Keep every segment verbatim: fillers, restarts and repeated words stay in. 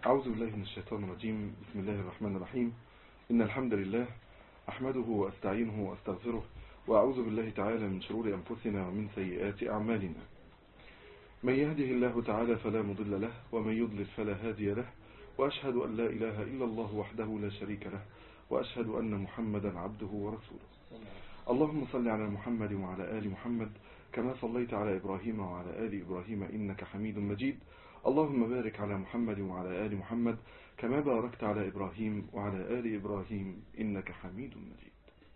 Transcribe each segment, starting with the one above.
أعوذ بالله من الشيطان الرجيم. بسم الله الرحمن الرحيم. إن الحمد لله أحمده وأستعينه وأستغفره، وأعوذ بالله تعالى من شرور أنفسنا ومن سيئات أعمالنا. من يهده الله تعالى فلا مضل له، ومن يضلل فلا هادي له، وأشهد أن لا إله إلا الله وحده لا شريك له، وأشهد أن محمدا عبده ورسوله. اللهم صل على محمد وعلى آل محمد كما صليت على إبراهيم وعلى آل إبراهيم إنك حميد مجيد. اللهم بارك على محمد وعلى آل محمد كما باركت على إبراهيم وعلى آل إبراهيم إنك حميد مجيد.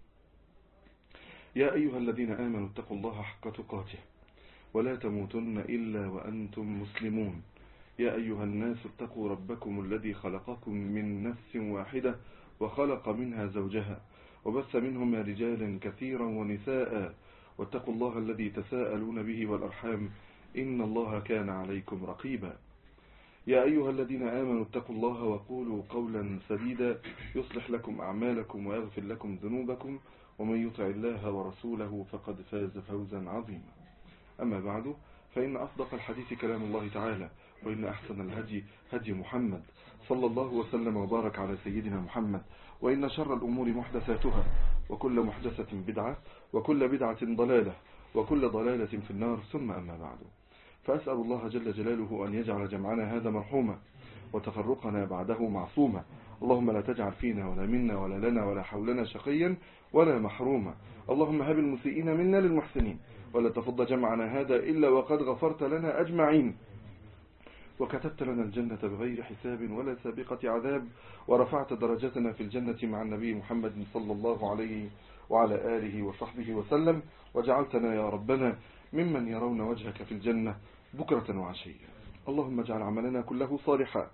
يا أيها الذين آمنوا اتقوا الله حق تقاته ولا تموتن إلا وأنتم مسلمون. يا أيها الناس اتقوا ربكم الذي خلقكم من نفس واحدة وخلق منها زوجها وبث منهما رجالا كثيرا ونساء، واتقوا الله الذي تساءلون به والأرحام إن الله كان عليكم رقيبا. يا أيها الذين آمنوا اتقوا الله وقولوا قولا سديدا يصلح لكم أعمالكم ويغفر لكم ذنوبكم، ومن يطع الله ورسوله فقد فاز فوزا عظيما. أما بعد، فإن أصدق الحديث كلام الله تعالى، وإن أحسن الهدي هدي محمد صلى الله وسلم وبارك على سيدنا محمد، وإن شر الأمور محدثاتها، وكل محدثة بدعة، وكل بدعة ضلالة، وكل ضلالة في النار. ثم أما بعد، فأسأل الله جل جلاله أن يجعل جمعنا هذا مرحوما وتفرقنا بعده معصوما. اللهم لا تجعل فينا ولا منا ولا لنا ولا حولنا شقيا ولا محروما. اللهم هب المسيئين منا للمحسنين، ولا تفض جمعنا هذا إلا وقد غفرت لنا أجمعين، وكتبت لنا الجنة بغير حساب ولا سابقة عذاب، ورفعت درجتنا في الجنة مع النبي محمد صلى الله عليه وعلى آله وصحبه وسلم، وجعلتنا يا ربنا ممن يرون وجهك في الجنة بكرة وعشية. اللهم اجعل عملنا كله صالحا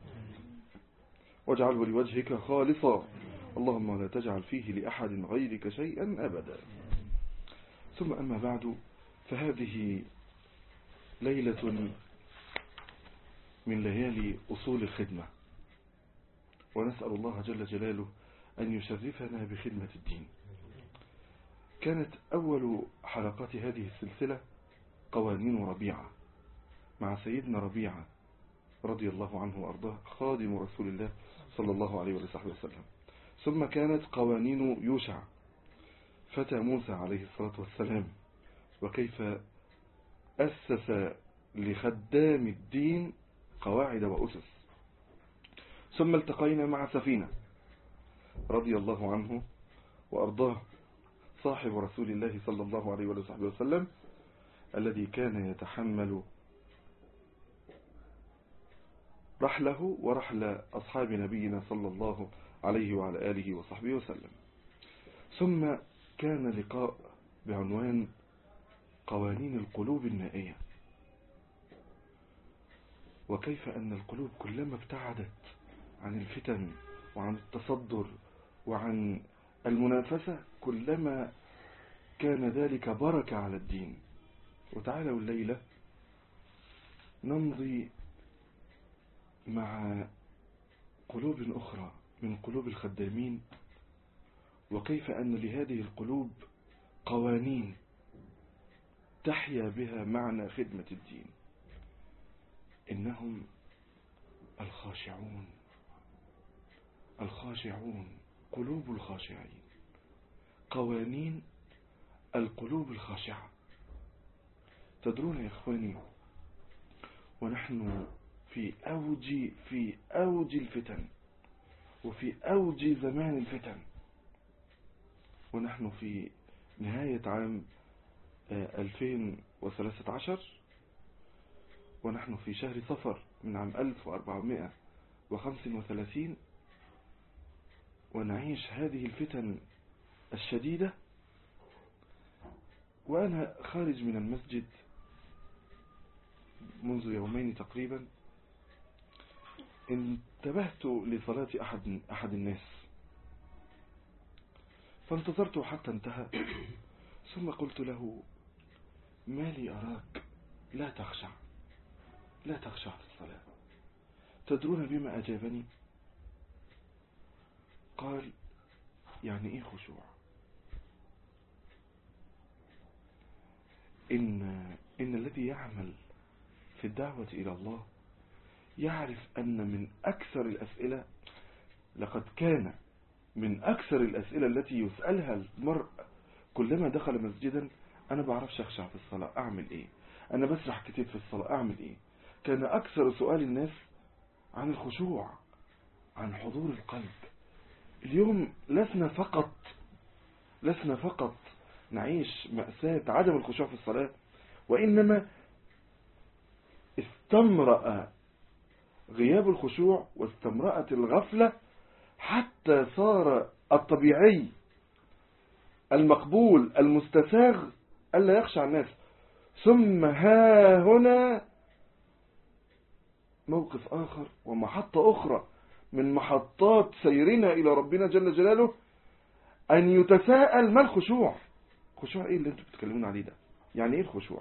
واجعله لوجهك خالصا، اللهم لا تجعل فيه لأحد غيرك شيئا أبدا. ثم أما بعد، فهذه ليلة من ليالي أصول الخدمة، ونسأل الله جل جلاله أن يشرفنا بخدمة الدين. كانت أول حلقات هذه السلسلة قوانين ربيعة مع سيدنا ربيعة رضي الله عنه وأرضاه خادم رسول الله صلى الله عليه وسلم. ثم كانت قوانين يوشع فتى موسى عليه الصلاة والسلام، وكيف أسس لخدام الدين قواعد وأسس. ثم التقينا مع سفينة رضي الله عنه وأرضاه صاحب رسول الله صلى الله عليه وسلم، الذي كان يتحمل رحله ورحل أصحاب نبينا صلى الله عليه وعلى آله وصحبه وسلم. ثم كان لقاء بعنوان قوانين القلوب النائية، وكيف أن القلوب كلما ابتعدت عن الفتن وعن التصدر وعن المنافسة كلما كان ذلك بركة على الدين. وتعالوا الليلة نمضي مع قلوب أخرى من قلوب الخدامين، وكيف أن لهذه القلوب قوانين تحيا بها معنى خدمة الدين. إنهم الخاشعون، الخاشعون، قلوب الخاشعين، قوانين القلوب الخاشعة. تدرون يا إخواني، ونحن في أوج في أوج الفتن، وفي أوج زمان الفتن، ونحن في نهاية عام ألفين وثلاثة عشر، ونحن في شهر صفر من عام ألف وأربعمائة وخمسة وثلاثين، ونعيش هذه الفتن الشديدة. وأنا خارج من المسجد منذ يومين تقريبا، انتبهت لصلاة أحد, أحد الناس، فانتظرته حتى انتهى، ثم قلت له: ما لي أراك لا تخشع لا تخشع في الصلاة؟ تدرون بما أجابني؟ قال: يعني إيه خشوع؟ إن, إن الذي يعمل في الدعوة إلى الله يعرف أن من أكثر الأسئلة، لقد كان من أكثر الأسئلة التي يسألها المرء كلما دخل مسجدا: أنا بعرفش أخشع في الصلاة، أعمل إيه؟ أنا بسرح كتير في الصلاة، أعمل إيه؟ كان أكثر سؤال الناس عن الخشوع، عن حضور القلب. اليوم لسنا فقط لسنا فقط نعيش مأساة عدم الخشوع في الصلاة، وإنما استمرأ غياب الخشوع واستمرأت الغفلة حتى صار الطبيعي المقبول المستساغ ألا يخشع الناس. ثم ها هنا موقف آخر ومحطة أخرى من محطات سيرنا إلى ربنا جل جلاله، أن يتساءل: ما الخشوع؟ خشوع إيه اللي أنتم بتتكلمون عليه ده؟ يعني إيه الخشوع؟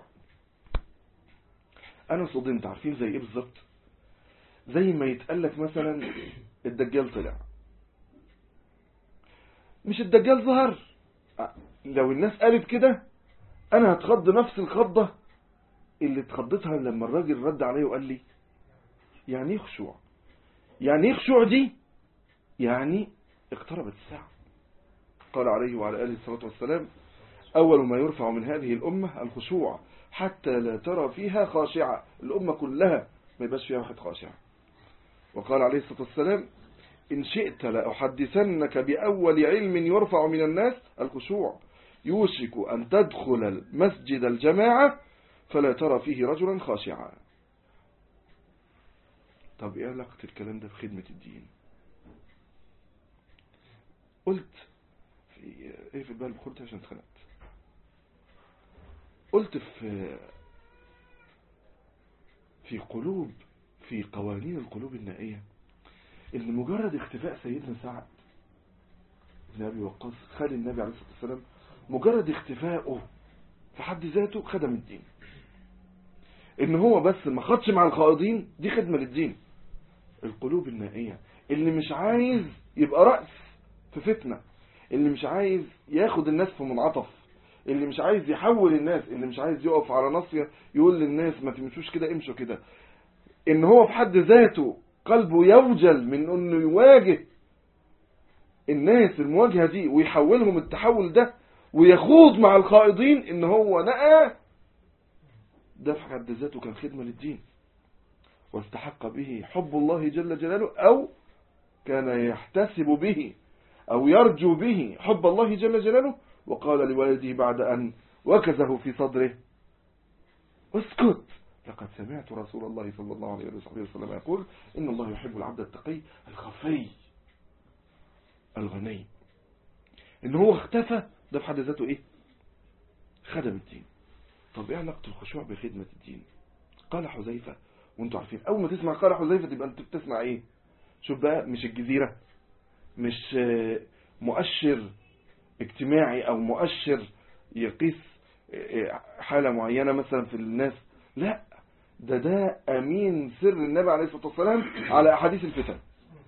أنا صدمت. عارفين زي إيه بالظبط؟ زي ما يتقالك مثلا الدجال طلع. مش الدجال ظهر. لو الناس قالت كده أنا هتخض نفس الخضة اللي اتخضتها لما الراجل رد عليه وقال لي: يعني ايه خشوع؟ يعني ايه خشوع دي؟ يعني اقتربت الساعة. قال عليه وعلى آله الصلاة والسلام: أول ما يرفع من هذه الأمة الخشوع حتى لا ترى فيها خاشعة. الأمة كلها ما يبقاش فيها واحد خاشع. وقال عليه الصلاة والسلام: إن شئت لأحدثنك بأول علم يرفع من الناس الخشوع، يوشك أن تدخل المسجد الجماعة فلا ترى فيه رجلا خاشعا. طب إيه علاقة الكلام ده بخدمة الدين؟ قلت في إيه في البال بخلت عشان اتخنقت. قلت في في قلوب في قوانين القلوب النائية إن مجرد اختفاء سيدنا سعد بن أبي وقاص خال النبي عليه الصلاة والسلام، مجرد اختفائه في حد ذاته خدم الدين. إن هو بس ما خدش مع الخائضين، دي خدمة للدين. القلوب النائية اللي مش عايز يبقى رأس في فتنة، اللي مش عايز ياخد الناس في منعطف، اللي مش عايز يحول الناس، اللي مش عايز يقف على ناصية يقول للناس ما تمشوش كده امشوا كده. ان هو في حد ذاته قلبه يوجل من انه يواجه الناس المواجهة دي ويحولهم التحول ده ويخوض مع الخائضين، ان هو نأى ده في حد ذاته كان خدمة للدين واستحق به حب الله جل جلاله، او كان يحتسب به او يرجو به حب الله جل جلاله. وقال لوالده بعد ان وكزه في صدره: اسكت، لقد سمعت رسول الله صلى الله عليه وسلم يقول: إن الله يحب العبد التقي الخفي الغني. إن هو اختفى ده في حد ذاته إيه؟ خدم الدين. طب إيه علاقة الخشوع بخدمة الدين؟ قال حذيفة، وانتوا عارفين أول ما تسمع قال حذيفة تبقى أنت بتسمع إيه؟ شوف بقى، مش الجزيرة، مش مؤشر اجتماعي أو مؤشر يقيس حالة معينة مثلا في الناس، لا، ده ده أمين سر النبي عليه الصلاة والسلام على أحاديث الفتن.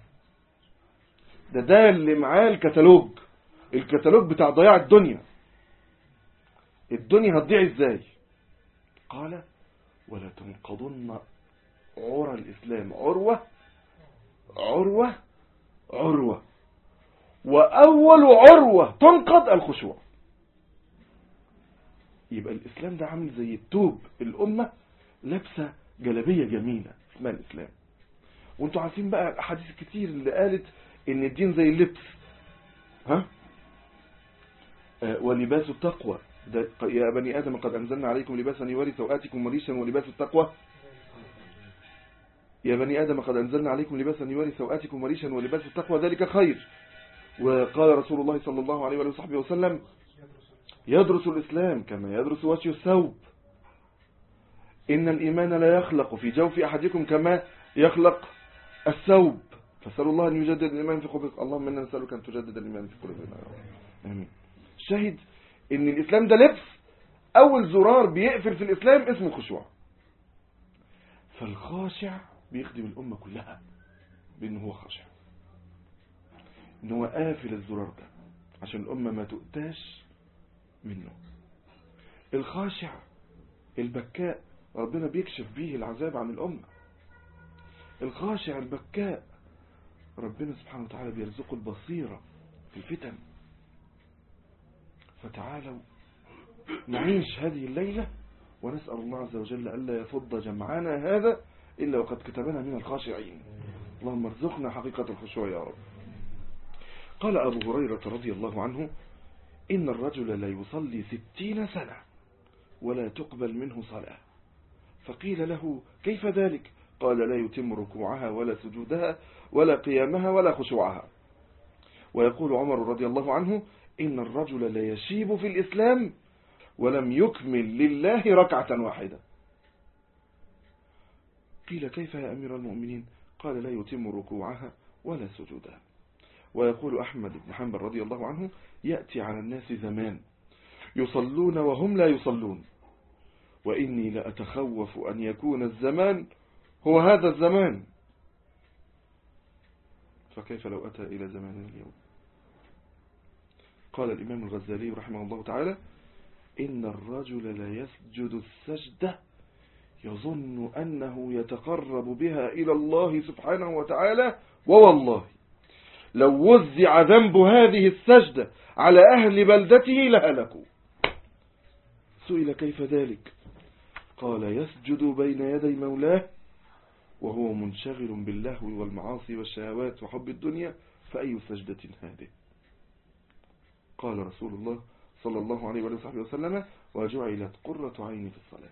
ده ده اللي معاه الكتالوج الكتالوج بتاع ضياع الدنيا. الدنيا هتضيع ازاي؟ قال: ولا تنقضن عرى الإسلام عروة عروة عروة، وأول عروة تنقض الخشوع. يبقى الإسلام ده عامل زي التوب، الأمة لابسة جلابية جميلة اسمها الإسلام. وانتوا عارفين بقى الأحاديث كتير اللي قالت إن الدين زي اللبس، ها آه ولباس التقوى ده يا بني آدم قد أنزلنا عليكم لباسا يواري سوآتكم وريشا ولباس التقوى يا بني آدم قد أنزلنا عليكم لباسا يواري سوآتكم وريشا ولباس التقوى ذلك خير. وقال رسول الله صلى الله عليه وصحبه وسلم: يدرس الإسلام كما يدرس وشي الثوب، إن الإيمان لا يخلق في جوف أحدكم كما يخلق الثوب، فسألوا الله أن يجدد الإيمان في قلوبكم. اللهم إنا نسألك أن تجدد الإيمان في قلوبنا. آمين. شاهد إن الإسلام ده لبس، أول زرار بيقفل في الإسلام اسمه الخشوع. فالخاشع بيخدم الأمة كلها بأنه هو خاشع، إنه هو قافل الزرار ده عشان الأمة ما تؤتاش منه. الخاشع البكاء ربنا بيكشف به العذاب عن الأمة. الخاشع البكاء. ربنا سبحانه وتعالى بيرزق البصيرة في الفتن. فتعالوا نعيش هذه الليلة ونسأل الله عز وجل ألا يفض جمعنا هذا إلا وقد كتبنا من الخاشعين. اللهم ارزقنا حقيقة الخشوع يا رب. قال أبو هريرة رضي الله عنه: إن الرجل لا يصلي ستين سنة ولا تقبل منه صلاة. فقيل له: كيف ذلك؟ قال: لا يتم ركوعها ولا سجودها ولا قيامها ولا خشوعها. ويقول عمر رضي الله عنه: إن الرجل لا يشيب في الإسلام ولم يكمل لله ركعة واحدة. قيل: كيف يا أمير المؤمنين؟ قال: لا يتم ركوعها ولا سجودها. ويقول أحمد بن حنبل رضي الله عنه: يأتي على الناس زمان يصلون وهم لا يصلون، وإني لأتخوف أن يكون الزمان هو هذا الزمان. فكيف لو أتى إلى زماننا اليوم؟ قال الإمام الغزالي رحمه الله تعالى: إن الرجل لا يسجد السجدة يظن أنه يتقرب بها إلى الله سبحانه وتعالى، ووالله لو وزع ذنب هذه السجدة على أهل بلدته لهلكوا. سئل: كيف ذلك؟ قال: يسجد بين يدي مولاه وهو منشغل باللهو والمعاصي والشهوات وحب الدنيا، فأي سجدة هذه؟ قال رسول الله صلى الله عليه وآله وسلم: وجعلت قرة عيني في الصلاة.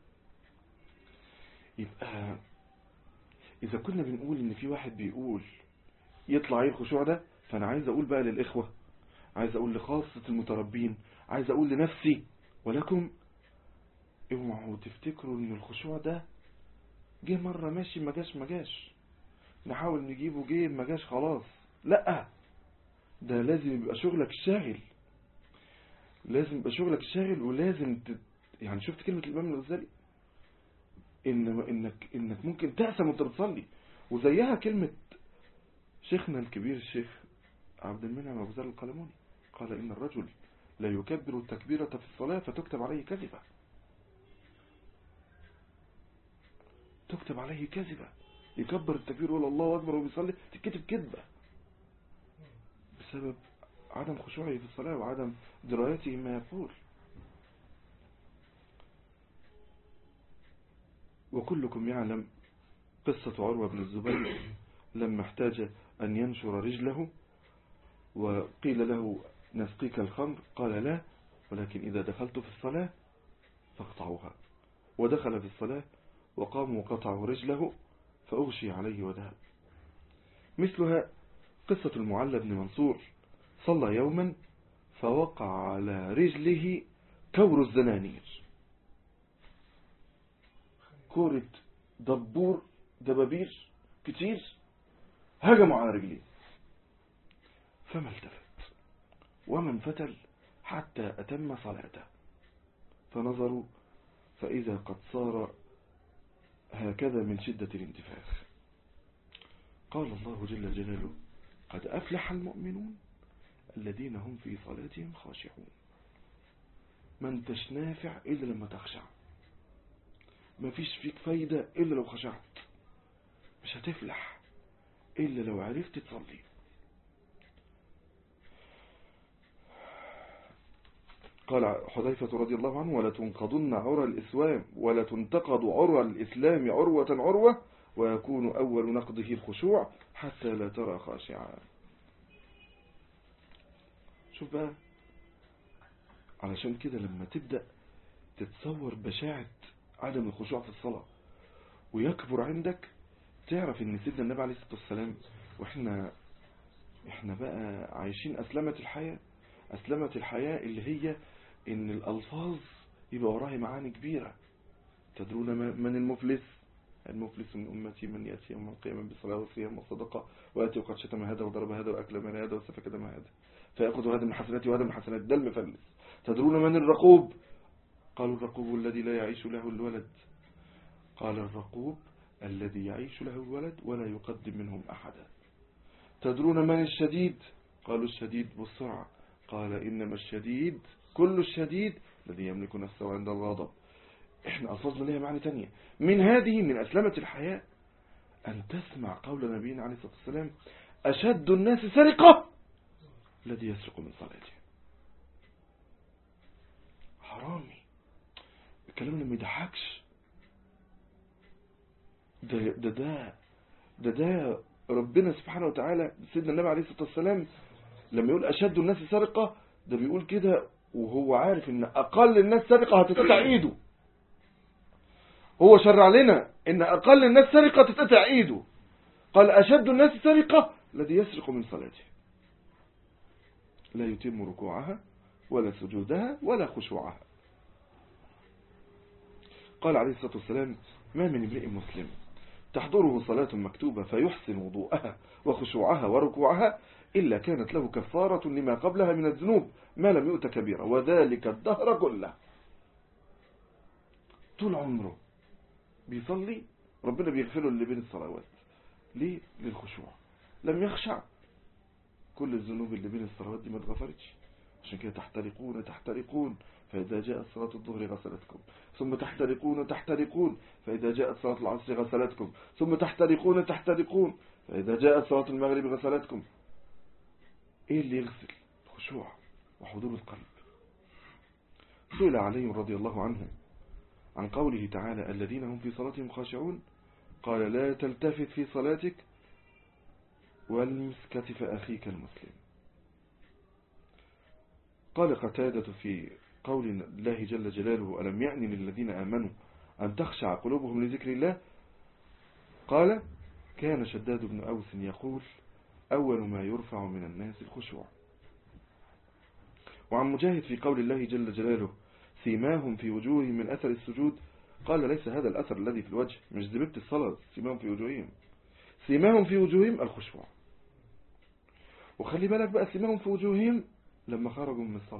يبقى إذا كنا بنقول إن في واحد بيقول يطلع ايه الخشوع ده، فأنا عايز أقول بقى للإخوة، عايز أقول لخاصة المتربين، عايز أقول لنفسي ولكم: اوعوا تفتكروا إن الخشوع ده جه مرة ماشي ما جاش ما جاش، نحاول نجيبه جه ما جاش خلاص. لا، ده لازم يبقى شغلك الشاغل، لازم يبقى شغلك الشاغل ولازم تت... يعني شفت كلمة الإمام الغزالي إن إنك إنك ممكن تأسم وأنت بتصلي، وزيها كلمة شيخنا الكبير الشيخ عبد المنعم أبو ذر القلموني، قال: إن الرجل لا يكبر التكبيرة في الصلاة فتكتب عليه كذبة، تكتب عليه كذبة. يكبر التكبير ويقول الله أكبر وبيصلي، تكتب كذبة بسبب عدم خشوعه في الصلاة وعدم درايته ما يقول. وكلكم يعلم قصة عروة بن الزبير لما احتاج أن ينشر رجله وقيل له: نسقيك الخمر؟ قال: لا، ولكن إذا دخلت في الصلاة فاقطعوها. ودخل في الصلاة وقاموا وقطعوا رجله فأغشي عليه وذهب. مثلها قصة المعلى بن منصور، صلى يوما فوقع على رجله كور الزنانير، كورة دبور دبابير كتير هجموا على رجليه، فما التفت وما انفتل حتى أتم صلاته، فنظروا فإذا قد صار هكذا من شدة الانتفاخ. قال الله جل جلاله: قد أفلح المؤمنون الذين هم في صلاتهم خاشعون. ما انتش نافع إلا لما تخشع، ما فيش فيك فايدة إلا لو خشعت، مش هتفلح إلا لو عرفت تصلي. قال حذيفة رضي الله عنه: ولا تنقضن عرى الإسلام ولا تنتقض عرى الإسلام عروة عروة ويكون أول نقضه الخشوع حتى لا ترى خاشعا. شوف بقى، علشان كده لما تبدأ تتصور بشاعة عدم الخشوع في الصلاة ويكبر عندك، تعرف ان سيدنا النبي عليه الصلاة والسلام واحنا احنا بقى عايشين أسلمة الحياة. أسلمة الحياة اللي هي ان الألفاظ يبقى وراها معاني كبيرة. تدرون من المفلس؟ المفلس من أمتي من يأتي يوم القيامة بالصلاة والصيام والصدقة ويأتي وقد شتم هذا وضرب هذا وأكل مال هذا وسفك دم هذا فيأخذ هذا من حسناته وهذا من حسنات، ده المفلس. تدرون من الرقوب؟ قالوا: الرقوب الذي لا يعيش له الولد. قال: الرقوب الذي يعيش له الولد ولا يقدم منهم أحدا. تدرون من الشديد؟ قالوا: الشديد بالسرعة. قال: إنما الشديد كل الشديد الذي يملك نفسه عند الغضب. احنا ألفاظنا لها معنى تانية من هذه، من أسلمة الحياة أن تسمع قول نبينا عليه الصلاة والسلام أشد الناس سرقة الذي يسرق من صلاته. حرامي، الكلام اللي ما يضحكش. ده ده ده ده ده ربنا سبحانه وتعالى سيدنا النبي عليه الصلاة والسلام لما يقول أشد الناس سرقة، ده بيقول كده وهو عارف ان أقل الناس سرقة هتتقطع ايده. هو شرع لنا ان أقل الناس سرقة تتقطع ايده. قال أشد الناس سرقة الذي يسرق من صلاته، لا يتم ركوعها ولا سجودها ولا خشوعها. قال عليه الصلاة والسلام ما من امرئ مسلم تحضره صلاة مكتوبة فيحسن وضوءها وخشوعها وركوعها إلا كانت له كفارة لما قبلها من الذنوب ما لم يؤت كبيرة، وذلك الدهر كله. طول عمره بيصلي ربنا بيغفره اللي بين الصلوات. ليه؟ للخشوع. لم يخشع كل الذنوب اللي بين الصلوات دي ما اتغفرتش. عشان كده تحترقون تحترقون فإذا جاءت صلاة الظهر غسلتكم، ثم تحترقون تحترقون فإذا جاءت صلاة العصر غسلتكم، ثم تحترقون تحترقون فإذا جاءت صلاة المغرب غسلتكم. ايه اللي يغسل؟ الخشوع وحضور القلب. سئل علي رضي الله عنه عن قوله تعالى الذين هم في صلاتهم خاشعون، قال لا تلتفت في صلاتك والمس كتف أخيك المسلم. قال قتادة في قول الله جل جلاله ألم يعني للذين آمنوا أن تخشع قلوبهم لذكر الله، قال كان شداد بن أوس يقول أول ما يرفع من الناس الخشوع. وعن مجاهد في قول الله جل جلاله سيماهم في وجوههم من أثر السجود، قال ليس هذا الأثر الذي في الوجه، مش زببت الصلاة، سيماهم في وجوههم، سيماهم في وجوههم الخشوع. وخلي بالك بقى سيماهم في وجوههم لما خرجوا من الصلاة.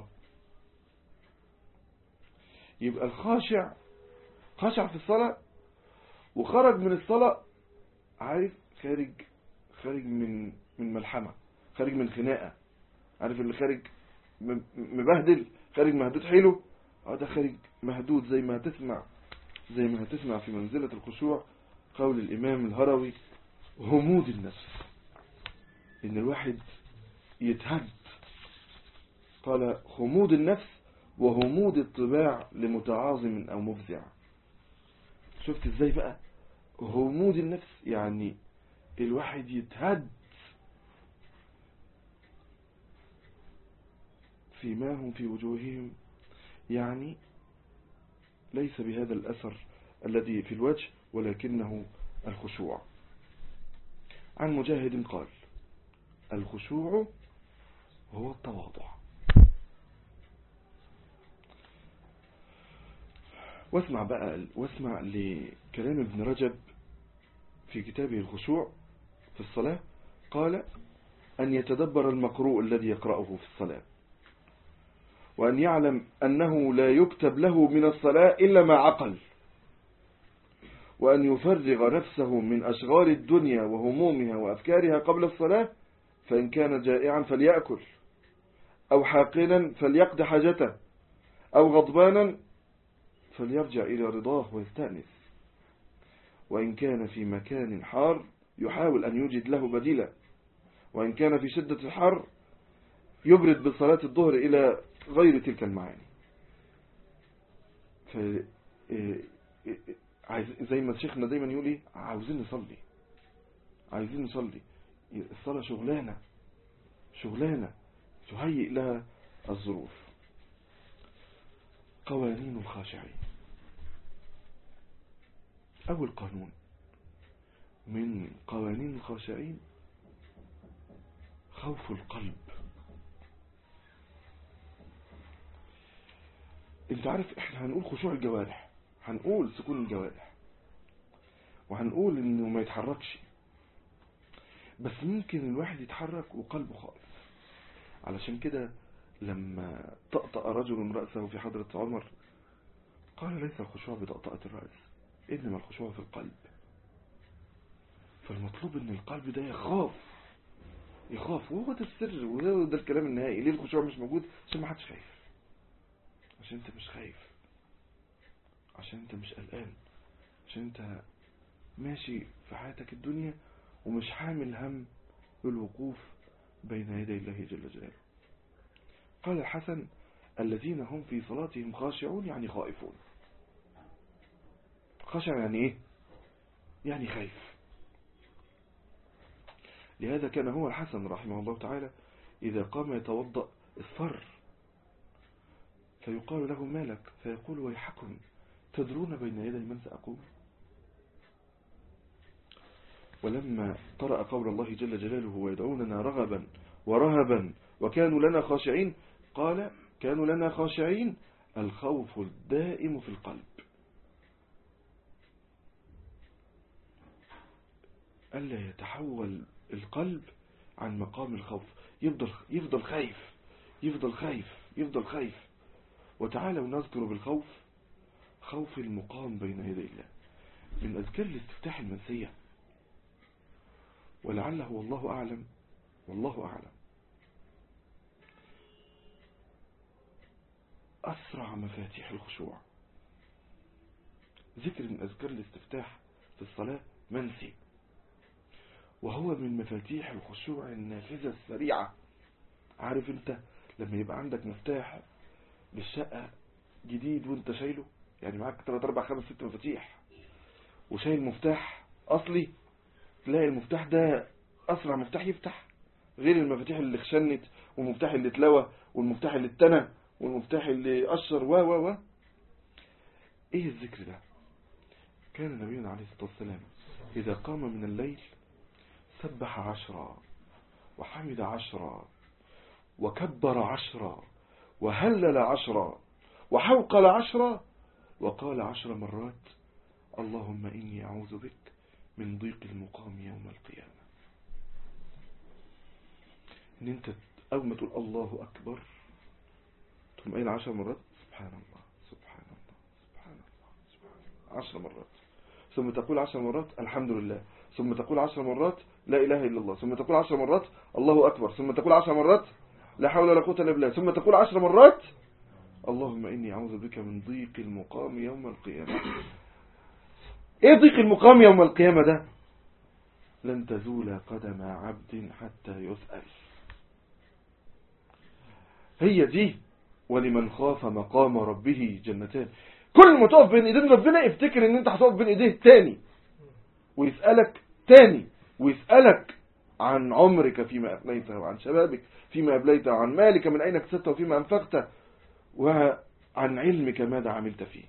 يبقى الخاشع خاشع في الصلاة وخرج من الصلاة عارف خارج خارج من من ملحمة، خارج من خناقة. عارف اللي خارج مبهدل، خارج مهدود حيله، هذا خارج مهدود. زي ما هتسمع زي ما هتسمع في منزلة الخشوع قول الإمام الهروي همود النفس، إن الواحد يتهد. قال خمود النفس وهمود الطباع لمتعاظم أو مفزع. شفت ازاي بقى همود النفس؟ يعني الواحد يتهد فيما هم في وجوههم، يعني ليس بهذا الأثر الذي في الوجه ولكنه الخشوع. عن مجاهد قال الخشوع هو التواضع. واسمع بقى واسمع لكلام ابن رجب في كتابه الخشوع في الصلاة. قال أن يتدبر المقروء الذي يقرأه في الصلاة، وأن يعلم أنه لا يكتب له من الصلاة إلا ما عقل، وأن يفرغ نفسه من أشغال الدنيا وهمومها وأفكارها قبل الصلاة، فإن كان جائعا فليأكل، أو حاقنا فليقضي حاجته، أو غضبانا فليرجع إلى رضاه ويستأنس، وإن كان في مكان حار يحاول أن يوجد له بديلا، وإن كان في شدة الحر يبرد بصلاة الظهر إلى غير تلك المعاني. ف... زي ما شيخنا دايما يقول ايه، عاوزين نصلي عايزين نصلي الصلاة شغلانة شغلانة تهيئ لها الظروف. قوانين الخاشعين. أول قانون من قوانين الخاشعين خوف القلب. انت عارف احنا هنقول خشوع الجوارح، هنقول سكون الجوارح، وهنقول انه ما يتحركش، بس ممكن الواحد يتحرك وقلبه خائف. علشان كده لما طأطأ رجل رأسه في حضرة عمر قال ليس الخشوع بطأطأة الرأس إنما الخشوع في القلب. فالمطلوب ان القلب ده يخاف يخاف وهو ده السر وهو ده الكلام النهائي. ليه الخشوع مش موجود؟ عشان ما حدش خايف، عشان انت مش خايف، عشان انت مش قلقان، عشان انت ماشي في حياتك الدنيا ومش حامل هم بالوقوف بين يدي الله جل جلاله. قال الحسن الذين هم في صلاتهم خاشعون يعني خائفون. خاشع يعني ايه؟ يعني خايف. لهذا كان هو الحسن رحمه الله تعالى إذا قام يتوضأ اصفر، فيقال له مالك؟ فيقول ويحكم تدرون بين يدي من سأقوم؟ ولما قرأ قول الله جل جلاله ويدعوننا رغبا ورهبا وكانوا لنا خاشعين، قال كانوا لنا خاشعين الخوف الدائم في القلب. ألا يتحول القلب عن مقام الخوف، يفضل يفضل خايف يفضل خايف يفضل خايف. وتعالوا نذكر بالخوف خوف المقام بين يدي الله من أذكار الاستفتاح المنسية. ولعله والله أعلم والله أعلم أسرع مفاتيح الخشوع ذكر من أذكار الاستفتاح في الصلاة منسي، وهو من مفاتيح الخشوع النافذة السريعة. عارف انت لما يبقى عندك مفتاح للشقة جديد وانت شايله، يعني معاك ثلاثة أربعة خمسة ستة مفاتيح وشايل مفتاح أصلي، تلاقي المفتاح ده أسرع مفتاح يفتح غير المفاتيح اللي خشنت والمفتاح اللي اتلوى والمفتاح اللي اتنى والمفتاح اللي قشر و و و ايه الذكر ده؟ كان نبينا عليه الصلاة والسلام إذا قام من الليل سبح عشرا وحمد عشرا وكبر عشرا وهلل عشرا وحوقل عشرا وقال عشر مرات اللهم إني أعوذ بك من ضيق المقام يوم القيامة. ان انت اول ما تقول الله اكبر تقوم قايل عشر مرات سبحان الله سبحان الله سبحان الله سبحان الله عشر مرات، ثم تقول عشر مرات الحمد لله، ثم تقول عشر مرات لا اله الا الله، ثم تقول عشر مرات الله اكبر، ثم تقول عشر مرات لا حول ولا قوة الا بالله، ثم تقول عشر مرات اللهم اني اعوذ بك من ضيق المقام يوم القيامة. ايه ضيق المقام يوم القيامة ده؟ لن تزول قدم عبد حتى يسأل. هي دي ولمن خاف مقام ربه جنتان. كل ما تقف بين ايدين ربنا افتكر ان انت هتقف بين ايديه تاني ويسألك تاني، ويسألك عن عمرك فيما أفنيته، وعن شبابك فيما أبليته، وعن مالك من أين اكتسبته وفيما أنفقته، وعن علمك ماذا عملت فيه.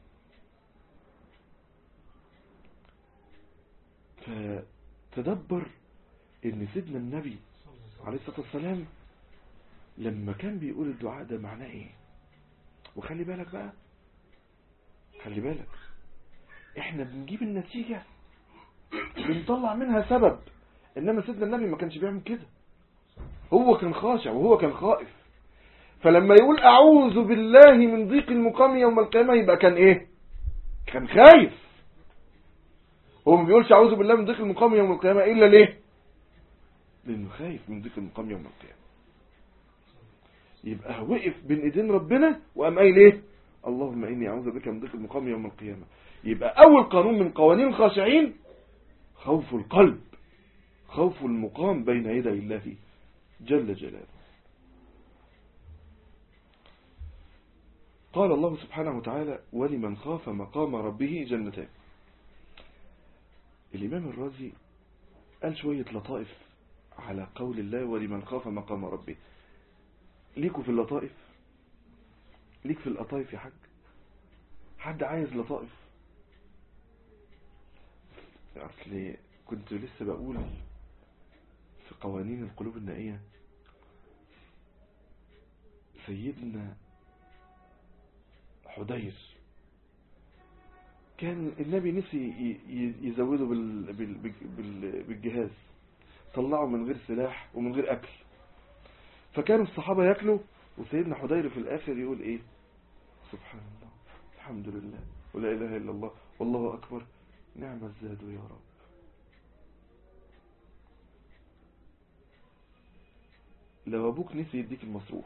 فتدبر ان سيدنا النبي عليه الصلاة والسلام لما كان بيقول الدعاء ده معناه ايه. وخلي بالك بقى، خلي بالك احنا بنجيب النتيجة بنطلع منها سبب، انما سيدنا النبي ما كانش بيعمل كده. هو كان خاشع وهو كان خائف، فلما يقول اعوذ بالله من ضيق المقام يوم القيامة يبقى كان ايه؟ كان خايف. هو ما بيقولش اعوذ بالله من ضيق المقام يوم القيامة الا ليه؟ لانه خايف من ضيق المقام يوم القيامة. يبقى وقف بين ايدين ربنا وقام قايل ايه؟ اللهم اني اعوذ بك من ضيق المقام يوم القيامة. يبقى اول قانون من قوانين الخاشعين خوف القلب، خوف المقام بين يدي الله جل جلاله. قال الله سبحانه وتعالى ولمن خاف مقام ربه جنتان. الإمام الرازي قال شوية لطائف على قول الله ولمن خاف مقام ربه. ليكوا في اللطائف؟ ليك في اللطائف يا حاج؟ حد عايز لطائف؟ أصل كنت لسه بقول في قوانين القلوب النائية سيدنا حدير كان النبي نسي يزوده بالجهاز، طلعه من غير سلاح ومن غير أكل، فكانوا الصحابة يأكلوا وسيدنا حدير في الآخر يقول إيه؟ سبحان الله الحمد لله ولا إله إلا الله والله أكبر نعم الزاد يا رب. لو أبوك نسي يديك المصروف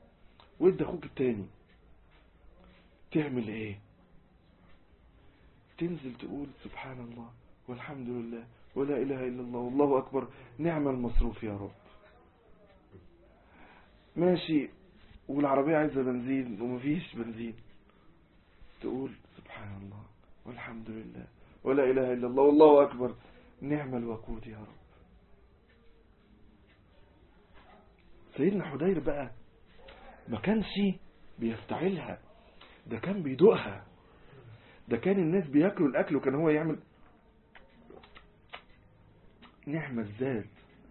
وإدى أخوك التاني تعمل إيه؟ تنزل تقول سبحان الله والحمد لله ولا إله إلا الله والله أكبر نعم المصروف يا رب. ماشي والعربية عايزة بنزين ومفيش بنزين، تقول سبحان الله والحمد لله ولا إله إلا الله والله أكبر نعم الوقود يا رب. سيدنا حدير بقى ما كانش بيفتعلها، ده كان بيدوقها، ده كان الناس بياكلوا الأكل وكان هو يعمل نعم الزاد،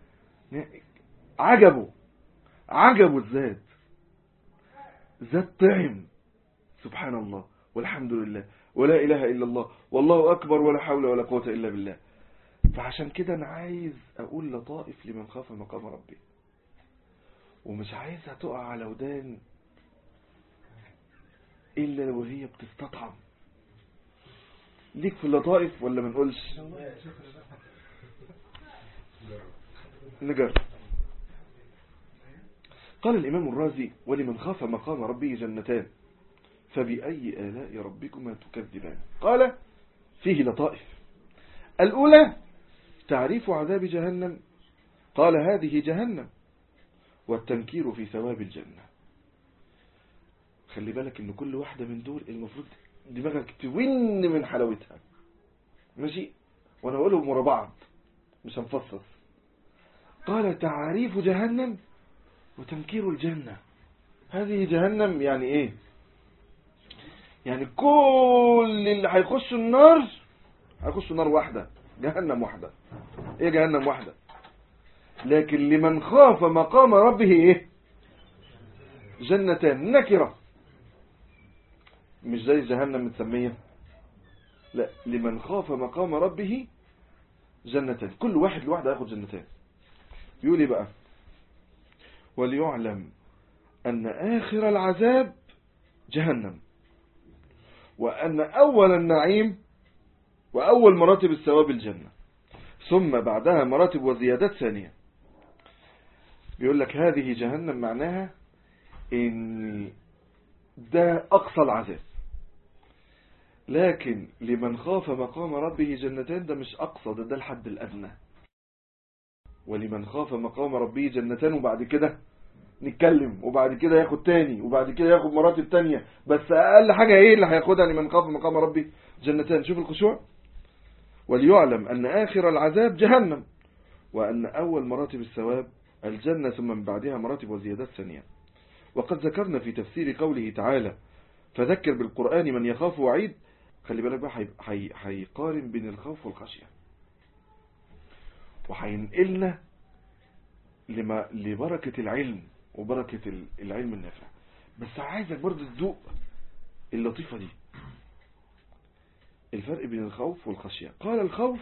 عجبه عجبه الزاد، زاد طعم سبحان الله والحمد لله ولا إله إلا الله والله أكبر ولا حول ولا قوة إلا بالله. فعشان كده أنا عايز أقول لطائف لمن خاف مقام ربي، ومش عايزها تقع على ودان إلا وهي بتستطعم. ليك في اللطائف ولا ما نقولش؟ نجر. قال الإمام الرازي ولمن خاف مقام ربه جنتان فبأي آلاء ربكما تكذبان. قال فيه لطائف. الأولى تعريف عذاب جهنم، قال هذه جهنم، والتنكير في ثواب الجنة. خلي بالك ان كل واحدة من دول المفروض دماغك توين من حلاوتها، ماشي؟ وانا اقولهم ورا بعض مش هنفصص. قال تعريف جهنم وتنكير الجنة. هذه جهنم يعني ايه؟ يعني كل اللي هيخشوا النار هيخشوا نار واحدة، جهنم واحدة. ايه جهنم واحدة؟ لكن لمن خاف مقام ربه ايه؟ جنتان نكرة، مش زي جهنم متسمية، لا، لمن خاف مقام ربه جنتان، كل واحد لوحده هياخد جنتان. يقول لي بقى وليعلم أن آخر العذاب جهنم، وأن أول النعيم وأول مراتب الثواب الجنة، ثم بعدها مراتب وزيادات ثانية. بيقول لك هذه جهنم معناها إن ده أقصى العذاب، لكن لمن خاف مقام ربه جنتان ده مش أقصى، ده ده الحد الأدنى. ولمن خاف مقام ربه جنتان وبعد كده نتكلم، وبعد كده ياخد تاني، وبعد كده ياخد مراتب تانية، بس أقل حاجة إيه اللي هياخدها لمن خاف مقام ربه جنتان؟ شوف الخشوع. وليعلم أن آخر العذاب جهنم، وأن أول مراتب الثواب الجنة، ثم من بعدها مراتب وزيادات ثانية. وقد ذكرنا في تفسير قوله تعالى فذكر بالقرآن من يخاف وعيد. خلي بالك بقى، هيقارن بين الخوف والخشية، وهينقلنا لما لبركة العلم وبركة العلم النافع. بس عايزك برضه تذوق اللطيفة دي، الفرق بين الخوف والخشية. قال الخوف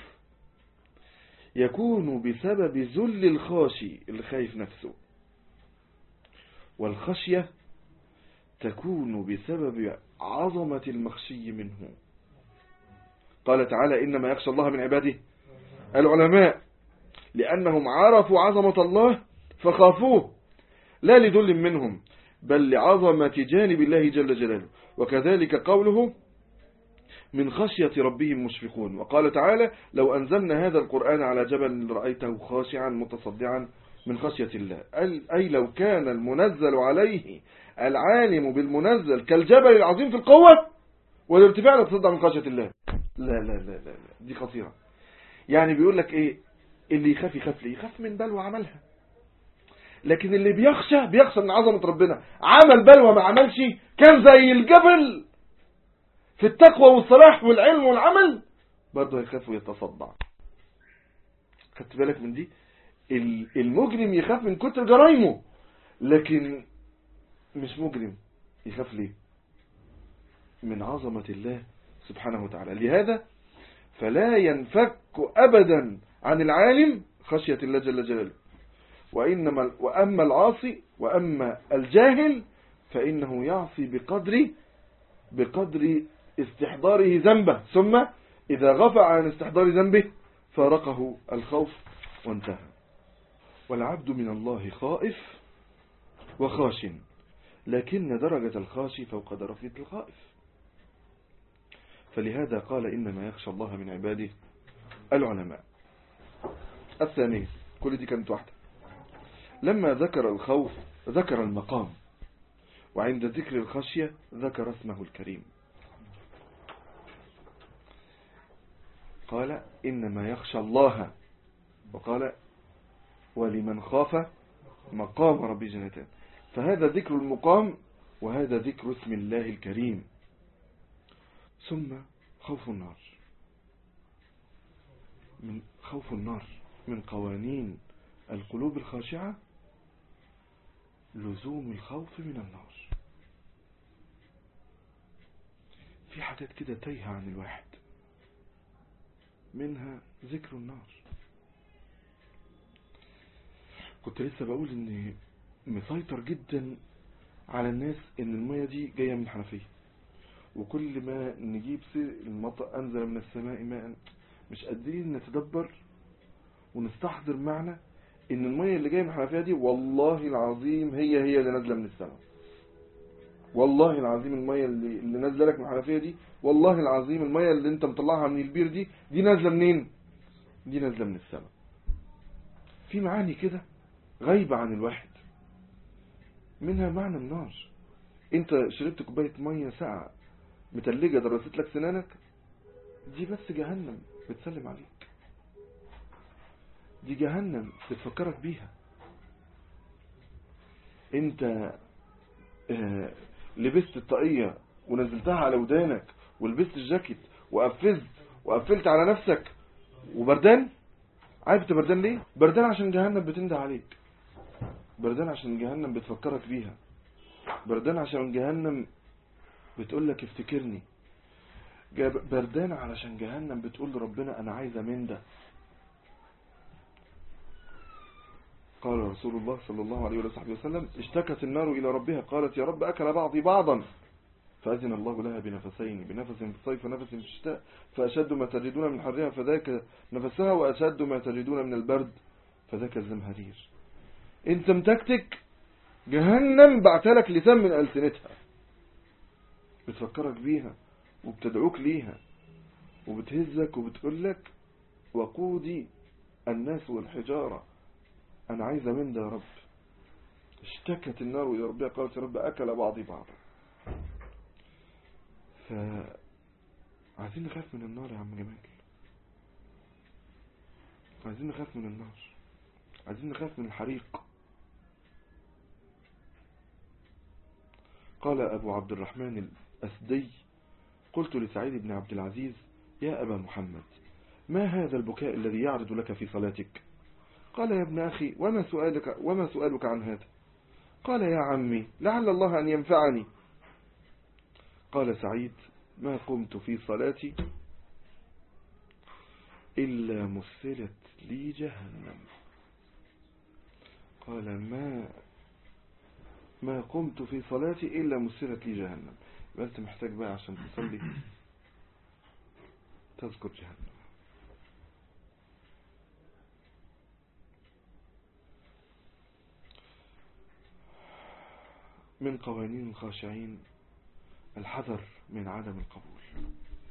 يكون بسبب ذل الخاشي اللي خايف نفسه، والخشية تكون بسبب عظمة المخشي منه. قال تعالى إنما يخشى الله من عباده العلماء، لأنهم عرفوا عظمة الله فخافوه، لا لذل منهم بل لعظمة جانب الله جل جلاله. وكذلك قوله من خشية ربهم مشفقون. وقال تعالى لو أنزلنا هذا القرآن على جبل رأيته خاشعا متصدعا من خشية الله، أي لو كان المنزل عليه العالم بالمنزل كالجبل العظيم في القوة والارتفاع لتصدع من خشية الله. لا لا لا لا, لا. دي خطيرة. يعني بيقول لك ايه؟ اللي يخاف يخاف ليه؟ يخاف من بلوى عملها، لكن اللي بيخشى بيخشى من عظمة ربنا. عمل بلوى ما عملش كان زي الجبل في التقوى والصلاح والعلم والعمل، برضه هيخاف ويتصدع. خدت بالك من دي؟ المجرم يخاف من كتر جرايمه، لكن مش مجرم يخاف ليه؟ من عظمة الله سبحانه وتعالى. لهذا فلا ينفك أبدا عن العالم خشية الله جل جلاله. وإنما وأما العاصي وأما الجاهل فإنه يعصي بقدر بقدر استحضاره ذنبه، ثم إذا غفى عن استحضار ذنبه فارقه الخوف وانتهى. والعبد من الله خائف وخاش، لكن درجة الخاشي فوق درجة الخائف. فلهذا قال إنما يخشى الله من عباده العلماء. الثانية، كل دي كانت واحدة. لما ذكر الخوف ذكر المقام، وعند ذكر الخشية ذكر اسمه الكريم. قال إنما يخشى الله، وقال ولمن خاف مقام ربي جنتان. فهذا ذكر المقام، وهذا ذكر اسم الله الكريم. ثم خوف النار. من خوف النار من قوانين القلوب الخاشعة لزوم الخوف من النار. في حاجات كده تايهة عن الواحد، منها ذكر النار. كنت لسه بقول ان مسيطر جدا على الناس ان المية دي جاية من الحنفية، وكل ما نجيب سير المطر انزل من السماء ماء، مش قادرين نتدبر ونستحضر معنى ان المية اللي جاية من الحنفية دي والله العظيم هي هي اللي نازلة من السماء. والله العظيم المية اللي, اللي نازلة لك من الحنفية دي، والله العظيم المية اللي انت مطلعها من البير دي دي نازلة منين؟ دي نازلة من السماء. في معاني كده غايبة عن الواحد، منها معنى النار. انت شربت كوباية مية ساقعة متلجة درست لك سنانك، دي بس جهنم بتسلم عليك، دي جهنم بتفكرك بيها. انت اه لبست الطاقية ونزلتها على ودانك، ولبست الجاكيت وقفزت وقفلت على نفسك وبردان. عارف انت بردان ليه؟ بردان عشان جهنم بتنده عليك، بردان عشان جهنم بتفكرك بيها، بردان عشان جهنم بتقول لك افتكرني، بردان علشان جهنم بتقول لربنا انا عايزه من ده. قال رسول الله صلى الله عليه وصحبه وسلم اشتكت النار الى ربها قالت يا رب اكل بعضي بعضا، فأذن الله لها بنفسين، بنفس في الصيف ونفس في الشتاء، فأشد ما تجدون من حرها فذاك نفسها، وأشد ما تجدون من البرد فذاك الزمهرير. انت متكتك جهنم بعتلك لسان من ألسنتها بتفكرك بيها وبتدعوك ليها وبتهزك وبتقولك وقودي الناس والحجارة، أنا عايزة من ده يا رب. اشتكت النار إلى ربها قالت يا رب أكل بعضي بعضا. فعايزين نخاف من النار يا عم جمال، عايزين نخاف من النار، عايزين نخاف من الحريق. قال أبو عبد الرحمن الأسدي قلت لسعيد بن عبد العزيز يا أبا محمد ما هذا البكاء الذي يعرض لك في صلاتك؟ قال يا ابن أخي وما سؤالك, وما سؤالك عن هذا؟ قال يا عمي لعل الله أن ينفعني. قال سعيد ما قمت في صلاتي إلا مثلت لي جهنم. قال ما ما قمت في صلاتي إلا مثلت لي جهنم. يبقى أنت محتاج بقى عشان تصلي تذكر جهنم. من قوانين الخاشعين الحذر من عدم القبول.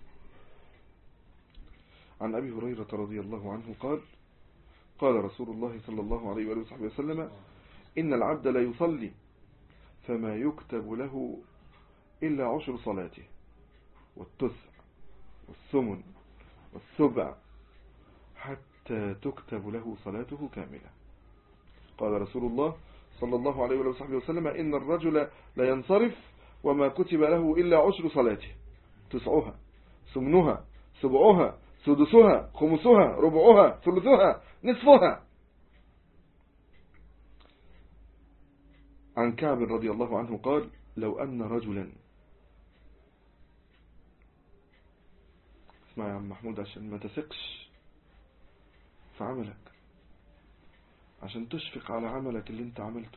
عن أبي هريرة رضي الله عنه قال قال رسول الله صلى الله عليه وآله وصحبه وسلم إن العبد لا يصلي فما يكتب له إلا عشر صلاته والتسع والثمن والسبع حتى تكتب له صلاته كاملة. قال رسول الله صلى الله عليه وصحبه وسلم إن الرجل لا ينصرف وما كتب له إلا عشر صلاته تسعها ثمنها سبعها سدسها خمسها ربعها ثلثها نصفها. عن كعب رضي الله عنه قال لو أن رجلا، اسمع يا عم محمود عشان ما تثقش في عملك، عشان تشفق على عملك اللي انت عملته.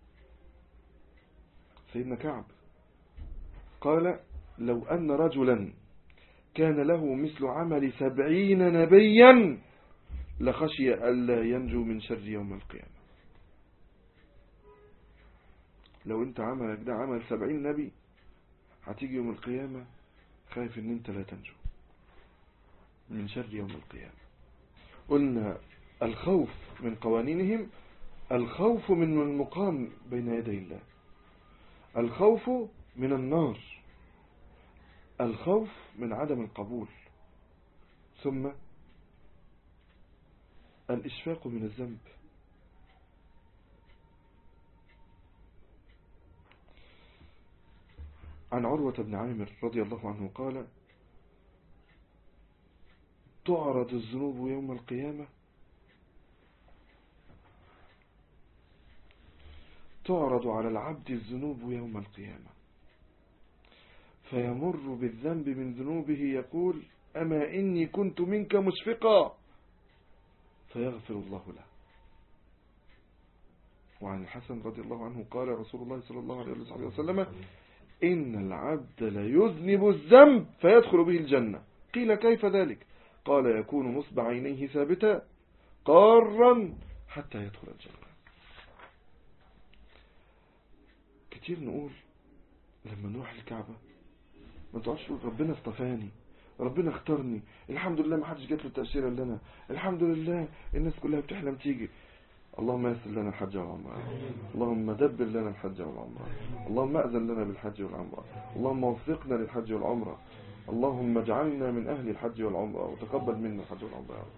سيدنا كعب قال لو أن رجلا كان له مثل عمل سبعين نبيا لخشي ألا ينجو من شر يوم القيامة. لو انت عملك ده عمل سبعين نبي هتيجي يوم القيامة خايف ان انت لا تنجو. من شر يوم القيامة. قلنا الخوف من قوانينهم، الخوف من المقام بين يدي الله، الخوف من النار، الخوف من عدم القبول، ثم الإشفاق من الذنب. عن عروة بن عامر رضي الله عنه قال: تعرض الذنوب يوم القيامة تعرض على العبد الذنوب يوم القيامة فيمر بالذنب من ذنوبه يقول: أما إني كنت منك مشفقا، فيغفر الله له. وعن الحسن رضي الله عنه قال رسول الله صلى الله عليه وسلم: إن العبد ليذنب الذنب فيدخل به الجنة. قيل: كيف ذلك؟ قال: يكون نصب عينيه ثابتا قارا حتى يدخل الجنة. كتير نقول لما نروح الكعبة ما تقعدش تقول ربنا اصطفاني، ربنا اختارني، الحمد لله ما حدش جات له التأشيرة اللي انا، الحمد لله الناس كلها بتحلم تيجي. اللهم يسر لنا الحج والعمرة، اللهم دبر لنا الحج والعمرة، اللهم أذن لنا بالحج والعمرة، اللهم وفقنا للحج والعمرة، اللهم اجعلنا من أهل الحج والعمرة وتقبل منا الحج والعمرة.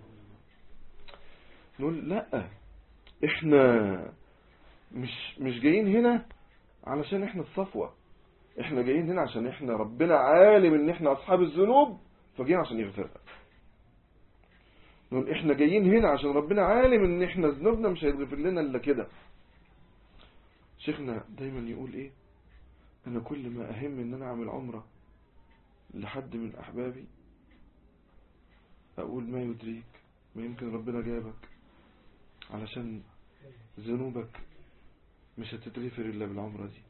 نقول لا، احنا مش مش جايين هنا علشان احنا الصفوة، احنا جايين هنا عشان احنا ربنا عالم ان احنا اصحاب الذنوب فجايين عشان يغفرها. نقول احنا جايين هنا عشان ربنا عالم ان احنا ذنوبنا مش هيغفر لنا الا كده. شيخنا دايما يقول ايه: انا كل ما اهم ان انا اعمل عمرة لحد من احبابي اقول ما يدريك، ما يمكن ربنا جابك علشان ذنوبك مش هتتغفر الا بالعمرة دي،